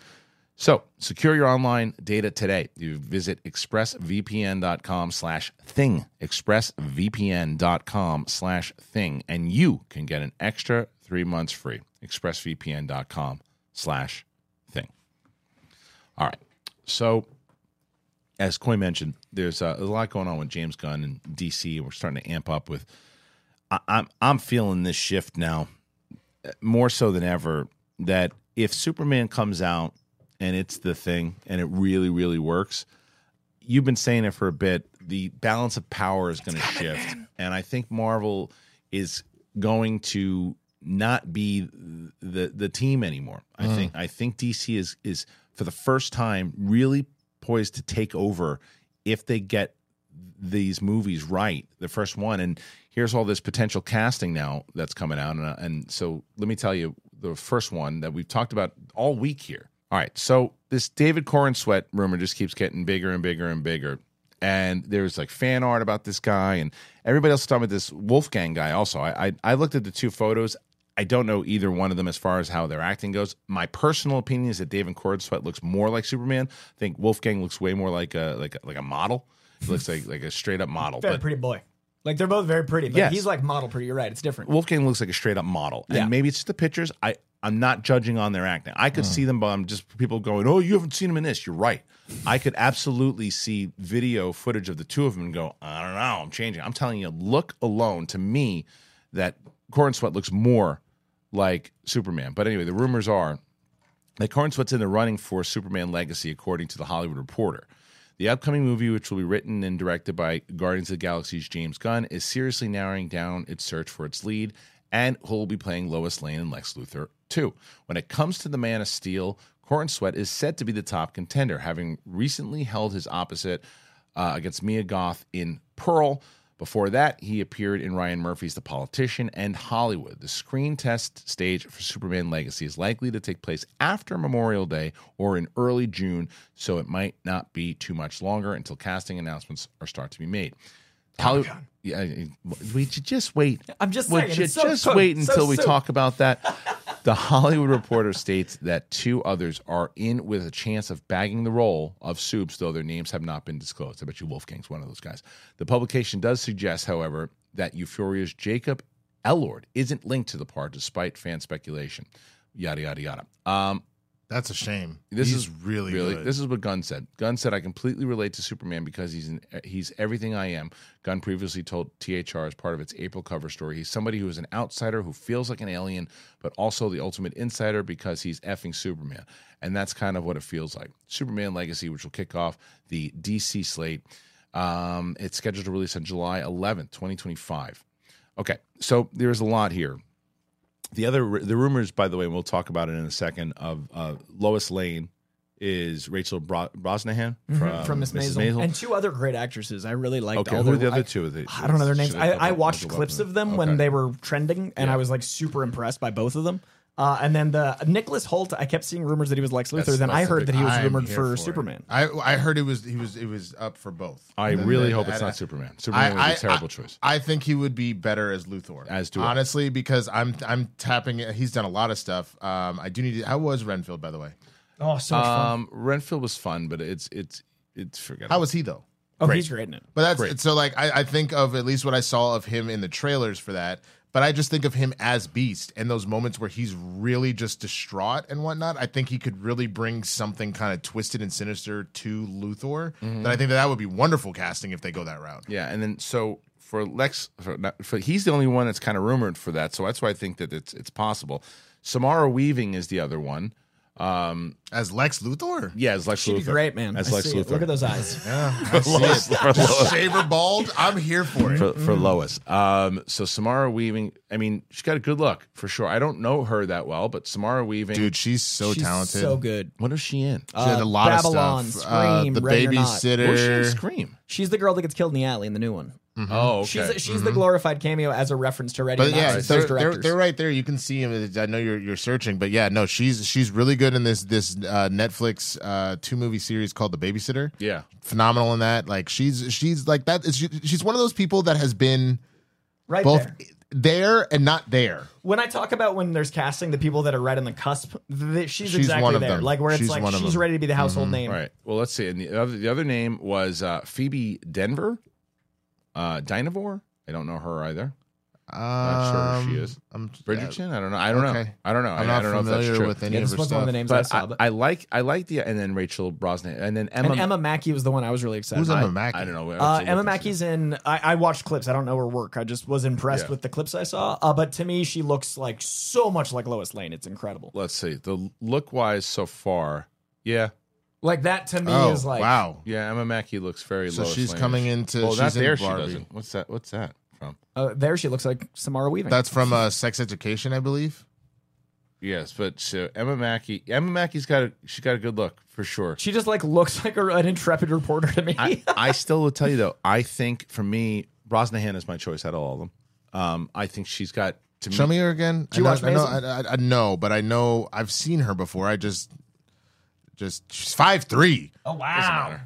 So, secure your online data today. You visit expressvpn.com slash thing. expressvpn.com slash thing. And you can get an extra three months free. expressvpn.com slash thing. All right. So, as Coy mentioned, there's a, a lot going on with James Gunn and D C. And we're starting to amp up with... I, I'm I'm feeling this shift now more so than ever, that if Superman comes out and it's the thing and it really, really works, you've been saying it for a bit, the balance of power is going to shift. Man. And I think Marvel is going to not be the the team anymore. I Mm. think I think D C is is for the first time really poised to take over if they get these movies right, the first one. And here's all this potential casting now that's coming out. And, uh, and so let me tell you the first one that we've talked about all week here. All right, so this David Corenswet rumor just keeps getting bigger and bigger and bigger. And there's like fan art about this guy, and everybody else is talking about this Wolfgang guy also. I, I I looked at the two photos. I don't know either one of them as far as how their acting goes. My personal opinion is that David Corenswet looks more like Superman. I think Wolfgang looks way more like a like a, like a model. He looks like like a straight up model. Very But pretty boy. Like they're both very pretty, but Yes. he's like model pretty. You're right. It's different. Wolfgang looks like a straight up model. And Yeah. maybe it's just the pictures. I, I'm not judging on their acting. I could see them, but I'm just people going, oh, you haven't seen him in this. You're right. I could absolutely see video footage of the two of them and go, I don't know, I'm changing. I'm telling you, look alone, to me, that Corenswet looks more like Superman. But anyway, the rumors are that Corenswet's in the running for Superman Legacy, according to the Hollywood Reporter. The upcoming movie, which will be written and directed by Guardians of the Galaxy's James Gunn, is seriously narrowing down its search for its lead, and who will be playing Lois Lane and Lex Luthor, too. When it comes to the Man of Steel, Corenswet is said to be the top contender, having recently held his opposite uh, against Mia Goth in Pearl. Before that, he appeared in Ryan Murphy's The Politician and Hollywood. The screen test stage for Superman Legacy is likely to take place after Memorial Day or in early June, so it might not be too much longer until casting announcements are start to be made. Hollywood, yeah, we just wait. I'm just Would saying, you it's so just cooked, wait so until we souped. talk about that? The Hollywood Reporter states that two others are in with a chance of bagging the role of Supes, though their names have not been disclosed. I bet you Wolfgang's one of those guys. The publication does suggest, however, that Euphoria's Jacob Elord isn't linked to the part, despite fan speculation. Yada yada yada. Um, That's a shame. This He's is really, really good. This is what Gunn said. Gunn said, I completely relate to Superman because he's in, he's everything I am. Gunn previously told T H R as part of its April cover story, he's somebody who is an outsider who feels like an alien, but also the ultimate insider because he's effing Superman. And that's kind of what it feels like. Superman Legacy, which will kick off the D C slate. Um, it's scheduled to release on July eleventh, twenty twenty-five. Okay, so there's a lot here. The other, the rumors, by the way, and we'll talk about it in a second, of uh, Lois Lane is Rachel Bro- Brosnahan from, from Miss Missus Maisel. And two other great actresses. I really liked Okay, all who are their, the other I, two? Are they- I don't know their names. should I, look I up- watched look up clips them? of them Okay. when they were trending, and Yeah. I was like super impressed by both of them. Uh, and then the Nicholas Hoult, I kept seeing rumors that he was Lex Luthor. That's- then I that's the heard big- that he was I'm rumored here for, for it. Superman. I I heard it was he was it was up for both. I And then really the- hope it's I- not Superman. Superman would be a terrible choice. I think he would be better as Luthor. As do I. honestly, because I'm I'm tapping. He's done a lot of stuff. Um, I do need. To, how was Renfield, by the way? Oh, so much fun. Um, Renfield was fun, but it's it's it's forgettable. How was he though? Oh, great. he's great in it. But that's Great. so like I, I think of at least what I saw of him in the trailers for that. But I just think of him as Beast and those moments where he's really just distraught and whatnot. I think he could really bring something kind of twisted and sinister to Luthor. Mm-hmm. That I think that, that would be wonderful casting if they go that route. Yeah, and then so for Lex, for, not- for he's the only one that's kind of rumored for that. So that's why I think that it's it's possible. Samara Weaving is the other one. Um, As Lex Luthor? yeah, as Lex She'd Luthor. be great, man. As I Lex see it. Luthor. Look at those eyes. Yeah, I see Lois- it. for Lois. Shave her bald. I'm here for it. for, for Lois. Um, so Samara Weaving, I mean, she's got a good look for sure. I don't know her that well, but Samara Weaving, Dude, she's so She's talented. so good. what is she in? She had Uh, a lot Babylon, of stuff. Uh, Scream, the Ready or Not. babysitter. What was she in Scream? She's the girl that gets killed in the alley in the new one. Oh, okay. She's she's the glorified cameo as a reference to Ready or But Not. yeah, It's they're, those they're, directors. they're right there. You can see him. I know you're you're searching, but yeah, no, she's she's really good in this this uh, Netflix uh, two movie series called The Babysitter. Yeah. Phenomenal in that. Like she's she's like that. She, she's one of those people that has been right both there. there and not there. When I talk about when there's casting the people that are right on the cusp, th- she's, She's exactly one of there. them. Like where it's She's like one of she's them. ready to be the household name. Right. Well, let's see. And the other, the other name was uh, Phoebe Denver, uh, Dynavore. I don't know her either. Not sure who she is. I'm, Bridgerton? I don't know. I don't know. Okay. I don't know. I'm I, not I don't know if that's familiar true. with any Yeah, of this her was one of stuff. the names I But saw. I, But, I like I like the and then Rachel Brosnahan and then Emma. and Emma Mackey was the one I was really excited Who's about. Emma Mackey? I don't know. We'll have Uh, to look Emma and Mackey's see. in. I, I watched clips. I don't know her work. I just was impressed Yeah. with the clips I saw. Uh, but to me, she looks like so much like Lois Lane. It's incredible. Let's see. The look wise so far, yeah, Like that to me Oh is like wow! yeah. Emma Mackey looks very. So Lois she's Lane-ish. coming into. Oh, she's not in there. She Barbie. doesn't. What's that? What's that? from? Uh, there she looks like Samara Weaving. That's from uh, Sex Education, I believe. Yes, but so Emma Mackey, Emma Mackey's got a she's got a good look for sure. She just like looks like a, an intrepid reporter to me. I, I still will tell you though. I think for me, Brosnahan is my choice out of all of them. Um, I think she's got to Show me. me her again. Did you I watch know, I know, Maisel? I, I, I know, but I know I've seen her before. I just, just she's five three. Oh wow,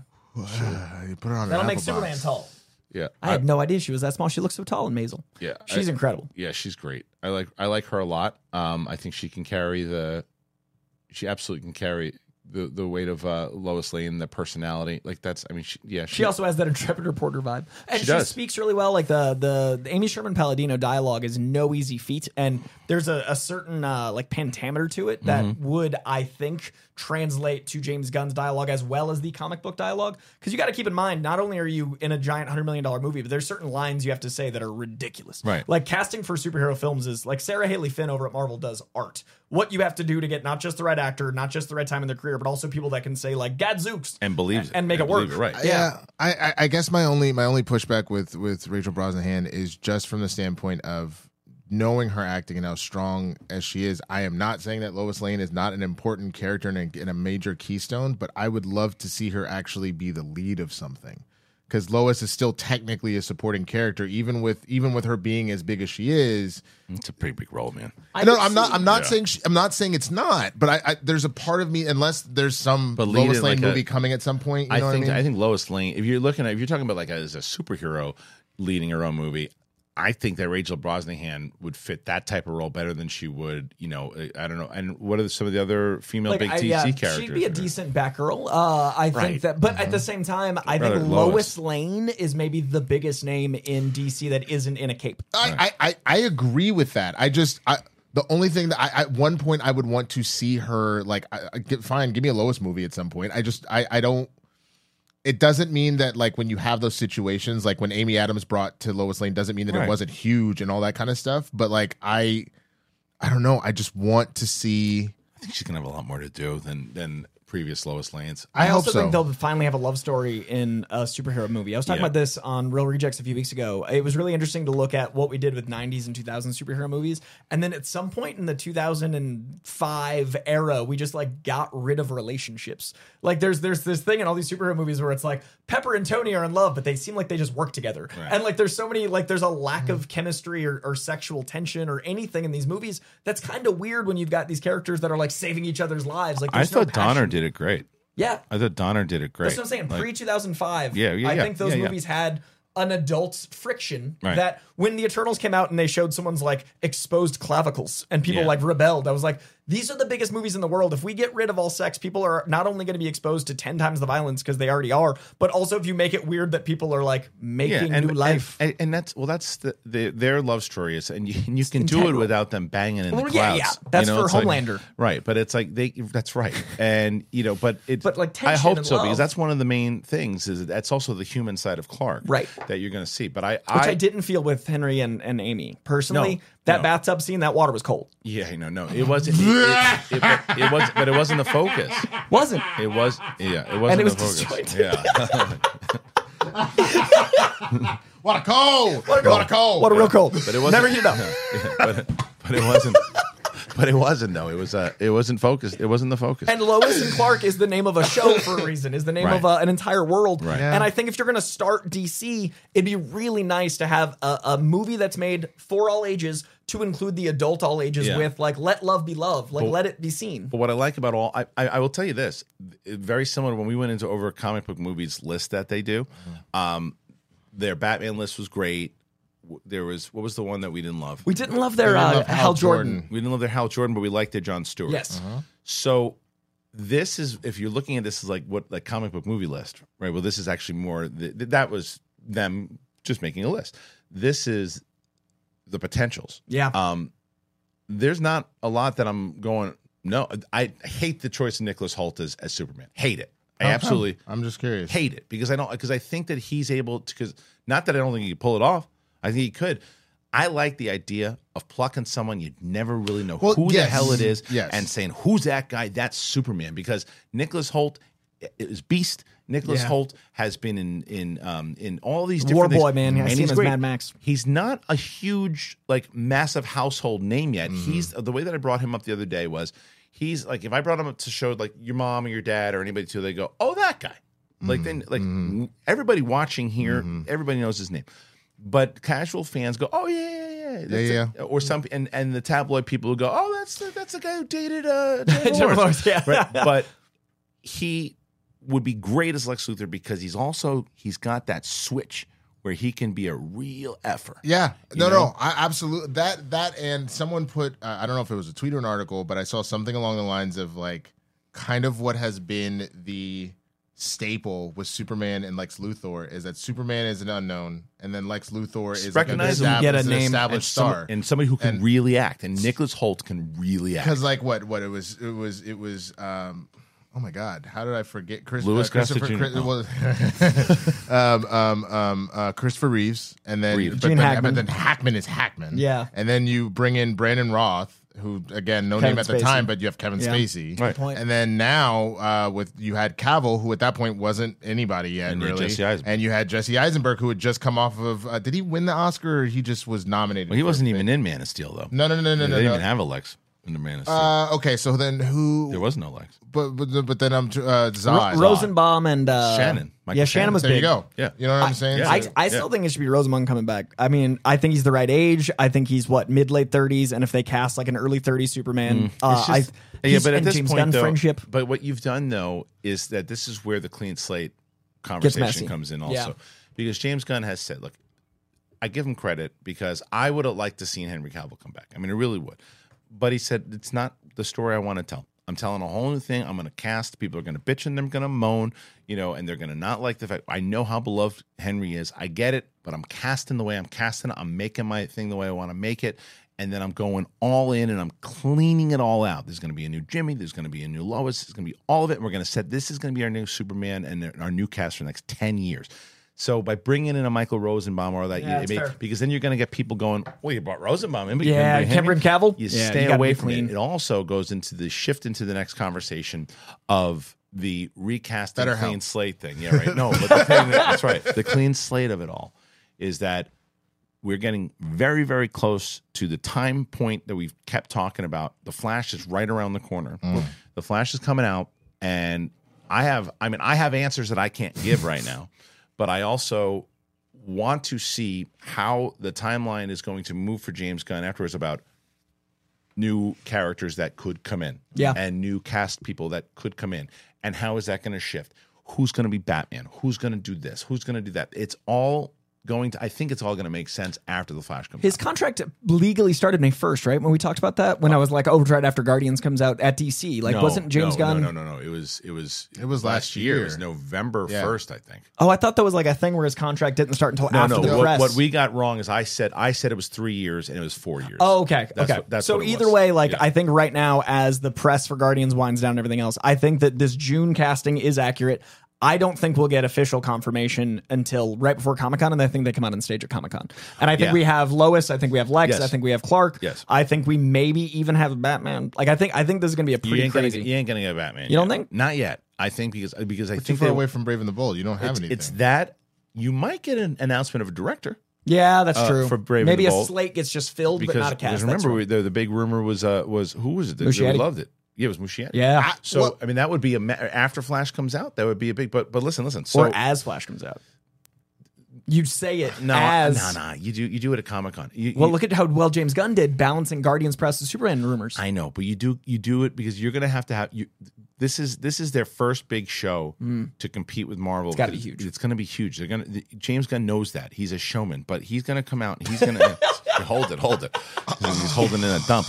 You put her on an that'll make apple Superman box. tall. Yeah, I had no idea she was that small. She looks so tall in Maisel. yeah, She's I- incredible. Yeah, she's great. I like I like her a lot. Um, I think she can carry the. She absolutely can carry the the weight of uh, Lois Lane, the personality. Like that's. I mean, she, yeah. She also has that intrepid reporter vibe, and She she, does. speaks really well. Like the, the the Amy Sherman Palladino dialogue is no easy feat, and there's a, a certain uh, like pentameter to it that Mm-hmm. would, I think, translate to James Gunn's dialogue as well as the comic book dialogue. Because you got to keep in mind, not only are you in a giant hundred million dollar movie, but there's certain lines you have to say that are ridiculous. Right. Like casting for superhero films is like Sarah Haley Finn over at Marvel does art. What you have to do to get not just the right actor, not just the right time in their career, but also people that can say like Gadzooks and believes it and make it believe work. right. Yeah, I, I, I guess my only my only pushback with with Rachel Brosnahan is just from the standpoint of knowing her acting and how strong as she is. I am not saying that Lois Lane is not an important character and a, and a major keystone, but I would love to see her actually be the lead of something. Because Lois is still technically a supporting character, even with even with her being as big as she is. It's a pretty big role, man. I no, could I'm not. see- I'm not Yeah. saying. She, I'm not saying it's not. But I, I, there's a part of me, unless there's some But lead Lois it Lane like a- movie coming at some point. You know I think what I mean? I think Lois Lane. If you're looking at if you're talking about like as a superhero leading her own movie, I think that Rachel Brosnahan would fit that type of role better than she would. You know, I don't know. And what are some of the other female big I- T C yeah, characters? She'd be a decent Batgirl. Uh, I think Right. that, but at the same time, I Rather think Lois. Lois Lane is maybe the biggest name in D C that isn't in a cape. I, I, I, I agree with that. I just I the only thing that I at one point I would want to see her like I, I get fine, give me a Lois movie at some point. I just I, I don't it doesn't mean that like when you have those situations, like when Amy Adams brought to Lois Lane doesn't mean that Right. it wasn't huge and all that kind of stuff. But like I I don't know. I just want to see I think she's gonna have a lot more to do than than previous Lois Lanes. I, I, hope also so. think they'll finally have a love story in a superhero movie. I was talking Yeah. about this on Real Rejects a few weeks ago. It was really interesting to look at what we did with nineties and two thousands superhero movies. And then at some point in the two thousand five era, we just like got rid of relationships. Like there's there's this thing in all these superhero movies where it's like Pepper and Tony are in love, but they seem like they just work together. Right. And like there's so many, like there's a lack of chemistry or, or sexual tension or anything in these movies. That's kind of weird when you've got these characters that are like saving each other's lives. Like I there's no thought Donner passion. did it great. Yeah. I thought Donner did it great. That's what I'm saying. Like, Pre two thousand five, Yeah, yeah, I yeah, think those yeah, yeah. movies had an adult friction Right. that when the Eternals came out and they showed someone's like exposed clavicles and people Yeah. like rebelled, I was like, these are the biggest movies in the world. If we get rid of all sex, people are not only going to be exposed to ten times the violence because they already are, but also if you make it weird that people are like making and, new life. And, and that's well, that's the, the their love story is, and you, and you can do it integral. without them banging in Well, the yeah, clouds. yeah. That's you know, for it's like- Homelander. right? But it's like they. That's right, and you know, but it. But, like, I tension hope and so love. because that's one of the main things. Is that that's also the human side of Clark, Right. That you're going to see. But I, which I, didn't feel with Henry and, and Amy. Personally, No, that no. bathtub scene, that water was cold. Yeah, no, no, it wasn't. It, it, it, but it was, but it wasn't the focus. Wasn't. It was, yeah, it wasn't it was the focus. disjointed. Yeah, what a cold, what a a cold, What a real cold. but it wasn't. Never heat it up. Yeah, but, but it wasn't. But it wasn't though. It was uh, it wasn't focused. It wasn't the focus. And Lois and Clark is the name of a show for a reason, is the name Right. of uh, an entire world. Right. Yeah. And I think if you're going to start D C, it'd be really nice to have a, a movie that's made for all ages to include the adult all ages Yeah. with like, let love be love, like But- let it be seen. But what I like about all, I, I, I will tell you this, very similar to when we went into over comic book movies list that they do. Um, their Batman list was great. W- There was what was the one that we didn't love? We didn't love their We didn't uh, love Hal, Hal Jordan. Jordan. We didn't love their Hal Jordan, but we liked their John Stewart. Yes. So this is if you're looking at this as like what like comic book movie list, right? Well, this is actually more th- th- that was them just making a list. This is the potentials. Yeah. Um, there's not a lot that I'm going. No, I hate the choice of Nicholas Hoult as, as Superman. Hate it. I absolutely I'm just curious. hate it because I don't because I think that he's able to. Because not that I don't think he could pull it off. I think he could. I like the idea of plucking someone you'd never really know Well, who the yes. hell it is, Yes. and saying who's that guy? That's Superman. Because Nicholas Hoult is Beast Nicholas Yeah. Hoult has been in in um, in all these War different Boy, things, man. I and see him he's as great. Mad Max. He's not a huge, like, massive household name yet. Mm-hmm. He's the way that I brought him up the other day was he's like, if I brought him up to show like your mom or your dad or anybody too, they go, oh, that guy. Like then, like Mm-hmm. everybody watching here, everybody knows his name. But casual fans go, oh yeah, yeah, yeah, That's Yeah, it. Or some, and and the tabloid people will go, oh, that's the, that's the guy who dated uh, Jennifer Jennifer Lawrence. Lawrence, yeah. Right? But he would be great as Lex Luthor because he's also he's got that switch where he can be a real effer. Yeah, You no, know? no, I absolutely that that and someone put uh, I don't know if it was a tweet or an article, but I saw something along the lines of like kind of what has been the staple with Superman and Lex Luthor is that Superman is an unknown, and then Lex Luthor is like an recognizable, established, get a an name, established Some- star. and somebody who can And- really act. And Nicholas Hoult can really act. Because like what what it was it was it was um oh my god, how did I forget Chris Louis uh, Christopher Gossett Chris, Junior was, um um um uh Christopher Reeves and then Reeves. but Gene then, Hackman. but then Hackman is Hackman. Yeah. And then you bring in Brandon Roth, who again no Kevin name at the Spacey. time, but you have Kevin Yeah. Spacey. Right. point. And then now uh with you had Cavill, who at that point wasn't anybody yet, And you had really. Jesse Eisenberg. And you had Jesse Eisenberg, who had just come off of uh, did he win the Oscar or he just was nominated? Well, he for wasn't a even thing? in Man of Steel though. No, no, no, no, they no, didn't no. even have a Lex in the Man of Steel. Uh, okay, so then who? there was no Lex. But but, but then I'm uh, Zod. Ro- Rosenbaum and uh, Shannon. Michael yeah, Shannon Shannon. was There big. you go. Yeah. You know what I'm saying? yeah. I, So- I still think it should be Rosamund coming back. I mean, I think he's the right age. I think he's what mid late thirties, and if they cast like an early thirties Superman, uh, It's just- I yeah, he's- but at and this James point, Gunn though, friendship. But what you've done though is that this is where the clean slate conversation messy. comes in also, Yeah. because James Gunn has said, "Look, I give him credit because I would have liked to seen Henry Cavill come back. I mean, I really would." But he said it's not the story I want to tell. I'm telling a whole new thing. I'm going to cast. People are going to bitch and they're going to moan, you know, and they're going to not like the fact. I know how beloved Henry is. I get it, but I'm casting the way I'm casting it. I'm making my thing the way I want to make it. And then I'm going all in and I'm cleaning it all out. There's going to be a new Jimmy. There's going to be a new Lois. There's going to be all of it. And we're going to set this is going to be our new Superman and our new cast for the next ten years. So by bringing in a Michael Rosenbaum or that, Yeah, you, that's it may- fair. because then you're going to get people going, well, you brought Rosenbaum in, but you Yeah, didn't bring Cameron Henry." Cavill? You Yeah, stay you gotta away be from clean. it. It also goes into the shift into the next conversation of the recasting Better clean help. slate thing. Yeah, right. No, but the thing that, that's right. The clean slate of it all is that we're getting very, very close to the time point that we've kept talking about. The Flash is right around the corner. The Flash is coming out, and I have, I mean, I have answers that I can't give right now, but I also want to see how the timeline is going to move for James Gunn afterwards about new characters that could come in, Yeah. and new cast people that could come in, and how is that going to shift? Who's going to be Batman? Who's going to do this? Who's going to do that? It's all going to. I think it's all going to make sense after the Flash comes. His out. contract legally started May first, right? When we talked about that, when I was like, "Oh, right after Guardians comes out at D C." Like, No, wasn't James no, Gunn? No, no, no, no. It was. It was. It was last It year. was November Yeah. first, I think. Oh, I thought that was like a thing where his contract didn't start until No, after no. the What, press. what we got wrong is I said I said it was three years and it was four years. Oh, okay. That's okay. what- that's so what it either was. way, like Yeah. I think right now, as the press for Guardians winds down and everything else, I think that this June casting is accurate. I don't think we'll get official confirmation until right before Comic-Con, and I think they come out on stage at Comic-Con. And I think Yeah. we have Lois, I think we have Lex, Yes. I think we have Clark. Yes. I think we maybe even have Batman. Like I think I think this is going to be a You pretty ain't gonna, crazy. you ain't gonna get Batman. You don't yet. think? Not yet. I think because because I Too think far they- away from Brave and the Bold. You don't have it's, anything. it's that you might get an announcement of a director. Yeah, that's Uh, true. for Brave and maybe the a Bold. slate gets just filled, Because, but not a because cast. remember, That's we, the, the big rumor was uh, was who was it that, that Muschietti. loved it? Yeah, it was Muschietti. yeah. So Well- I mean, that would be a ma- after Flash comes out. That would be a big. But but listen, listen. So or as Flash comes out. You say it no, as no, no. You do you do it at Comic Con. Well, look at how well James Gunn did balancing Guardians press and Superman rumors. I know, but you do you do it because you're going to have to have you. This is this is their first big show to compete with Marvel. It's gotta be huge. It's going to be huge. They're going to. James Gunn knows that he's a showman, but he's going to come out and he's going to hold it, hold it. He's holding in a dump.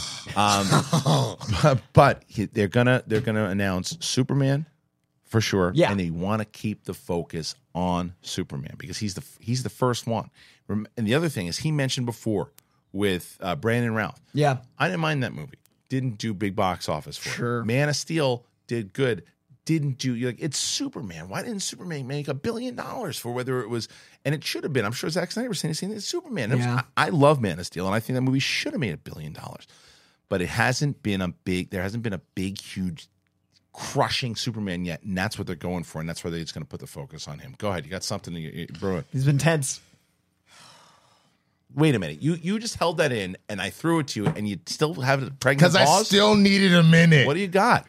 Um, but but he, they're gonna they're gonna announce Superman for sure. Yeah. and they want to keep the focus on Superman because he's the he's the first one. Rem- And the other thing is he mentioned before with uh, Brandon Routh. Yeah. I didn't mind that movie. Didn't do big box office for Sure. it. Man of Steel did good. Didn't do you're like it's Superman. Why didn't Superman make a billion dollars for whether it was and it should have been. I'm sure Zack Snyder was saying it's Superman. It was- Yeah. I, I love Man of Steel and I think that movie should have made a billion dollars. But it hasn't been a big there hasn't been a big huge crushing Superman yet, and that's what they're going for, and that's where they're just going to put the focus on him. Go ahead, you got something to brew it. He's been tense. Wait a minute, you you just held that in, and I threw it to you, and you still have it pregnant Because I pause? still needed a minute. What do you got?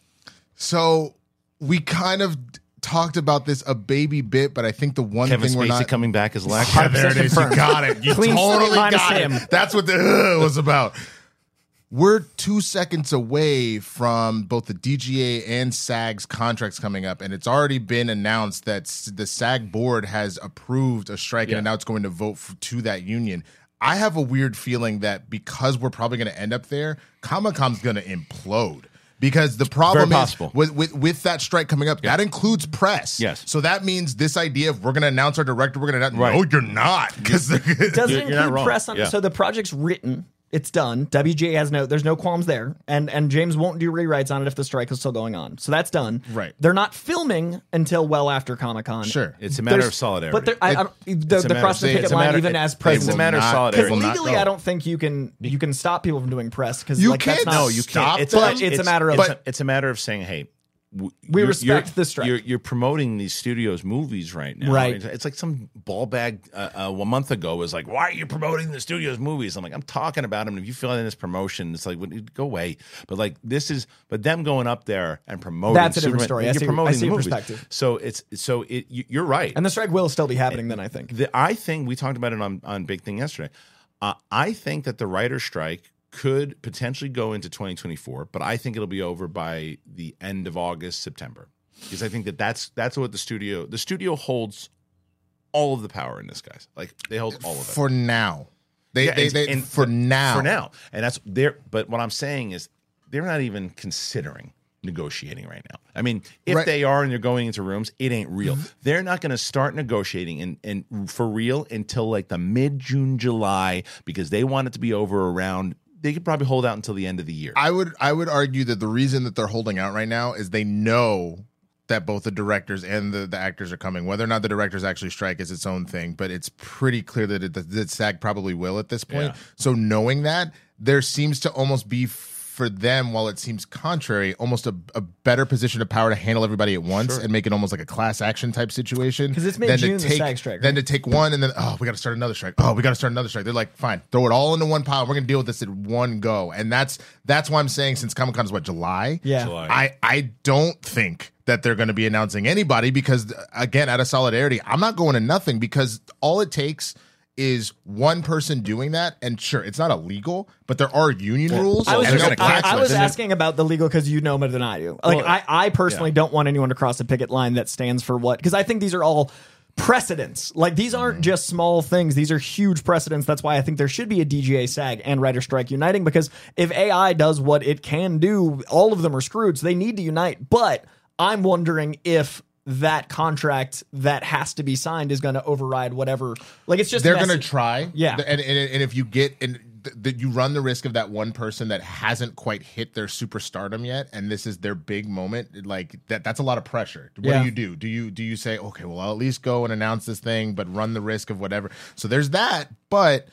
So we kind of talked about this a baby bit, but I think the one Kevin thing we're Spacey not coming back as Lex. Yeah, there it is. You confirmed. got it. You Clean totally slate minus got him. it. That's what the uh, was about. We're two seconds away from both the D G A and SAG's contracts coming up, and it's already been announced that s- the SAG board has approved a strike, Yeah. and now it's going to vote for, to that union. I have a weird feeling that because we're probably going to end up there, Comic-Con's going to implode. Because the problem Very is possible. with, with with that strike coming up, that includes press. Yes. So that means this idea of we're going to announce our director, we're going to Right. no, you're not. Because Doesn't You're- you're not include wrong. press on Yeah. So the project's written. It's done. W G A has no, there's no qualms there. And and James won't do rewrites on it if the strike is still going on. So that's done. Right. They're not filming until well after Comic-Con. Sure. It's a matter There's- of solidarity. But there, I, I don't, the, it's a the matter cross of- the picket it's a line, matter- even it- as it's a president. matter of not- solidarity. Because will not legally, go. I don't think you can you can stop people from doing press. Because You like, that's can't. not, No, you Stop can't. It's, them. But it's a matter of- It's, But- a, it's a matter of saying, hey, w- We you're- respect you're- the strike. You're, you're promoting these studios' movies right now. Right. It's, it's like some ball bag uh, uh, a month ago was like, "Why are you promoting the studios' movies?" I'm like, "I'm talking about them. And if you feel in this promotion, it's like, well, go away." But like, this is, but them going up there and promoting That's a different Superman- story. I You're see- promoting I see the your movies. perspective. So it's so it. You, you're right. and the strike will still be happening then, I think. The, I think we talked about it on, on Big Thing yesterday. Uh, I think that the writer's strike could potentially go into twenty twenty-four, but I think it'll be over by the end of August, September, because I think that that's that's what the studio the studio holds all of the power in this, guys. Like they hold all of it For now. They, Yeah, they, and- they, and- for now. For now, and that's there. But what I'm saying is, they're not even considering negotiating right now. I mean, if Right. they are and they're going into rooms, it ain't real. They're not going to start negotiating and, and for real until like the mid June, July, because they want it to be over around. They could probably hold out until the end of the year. I would I would argue that the reason that they're holding out right now is they know that both the directors and the, the actors are coming. Whether or not the directors actually strike is its own thing, but it's pretty clear that it, that SAG probably will at this point. Yeah. So knowing that, there seems to almost be for them, while it seems contrary, almost a, a better position of power to handle everybody at once and make it almost like a class action type situation. 'Cause it's than to mid-June, the take- SAG strike, Then right? to take one and then, oh, we got to start another strike. Oh, we got to start another strike. They're like, fine, throw it all into one pile. We're going to deal with this at one go. And that's that's why I'm saying, since Comic-Con is what, July? Yeah. July. I, I don't think that they're going to be announcing anybody because, again, out of solidarity, I'm not going to nothing because all it takes is one person doing that. And sure, it's not illegal, but there are union rules. I was, and they're just, gonna I, catch I us, was isn't it? asking about the legal because you know more than I do. Like Well, I, I personally yeah. don't want anyone to cross the picket line that stands for what, because I think these are all precedents. Like these aren't just small things; these are huge precedents. That's why I think there should be a D G A, SAG, and writer strike uniting. Because if A I does what it can do, all of them are screwed. So they need to unite. But I'm wondering if that contract that has to be signed is going to override whatever. Like it's just they're messy. going to try. Yeah. And, and, and if you get, and th- th- you run the risk of that one person that hasn't quite hit their superstardom yet, and this is their big moment, like that, that's a lot of pressure. What Yeah. do you do? Do you, do you say, okay, well, I'll at least go and announce this thing, but run the risk of whatever. So there's that, but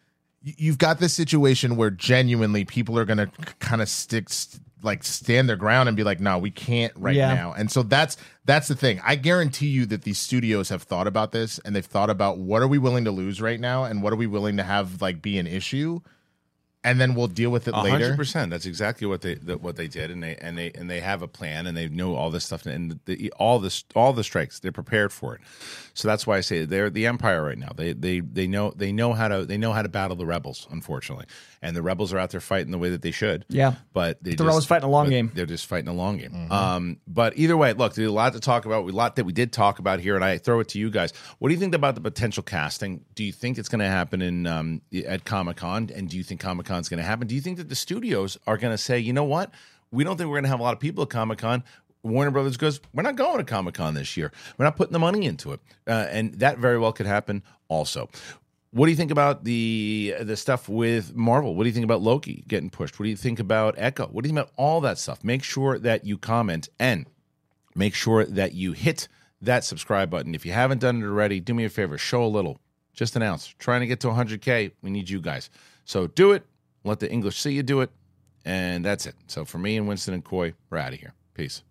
y- you've got this situation where genuinely people are going to kind of stick, st- like stand their ground and be like, no, we can't right Yeah. now. And so that's that's the thing. I guarantee you that these studios have thought about this and they've thought about what are we willing to lose right now and what are we willing to have like be an issue, and then we'll deal with it A later. hundred percent. That's exactly what they that, what they did, and they and they and they have a plan, and they know all this stuff, and the, all this all the strikes. They're prepared for it. So that's why I say they're the empire right now. They they they know they know how to they know how to battle the rebels. Unfortunately, and the rebels are out there fighting the way that they should. Yeah. but they The just, rebels fighting a long but game. They're just fighting a long game. Um, but either way, look, there's a lot to talk about. A lot that we did talk about here, and I throw it to you guys. What do you think about the potential casting? Do you think it's going to happen in um, at Comic Con? And do you think Comic Con is going to happen? Do you think that the studios are going to say, you know what, we don't think we're going to have a lot of people at Comic Con? Warner Brothers goes, we're not going to Comic Con this year. We're not putting the money into it, uh, and that very well could happen. Also, what do you think about the the stuff with Marvel? What do you think about Loki getting pushed? What do you think about Echo? What do you think about all that stuff? Make sure that you comment and make sure that you hit that subscribe button. If you haven't done it already, do me a favor, show a little. Just announce. Trying to get to one hundred K, we need you guys. So do it. Let the English see you do it. And that's it. So for me and Winston and Coy, we're out of here. Peace.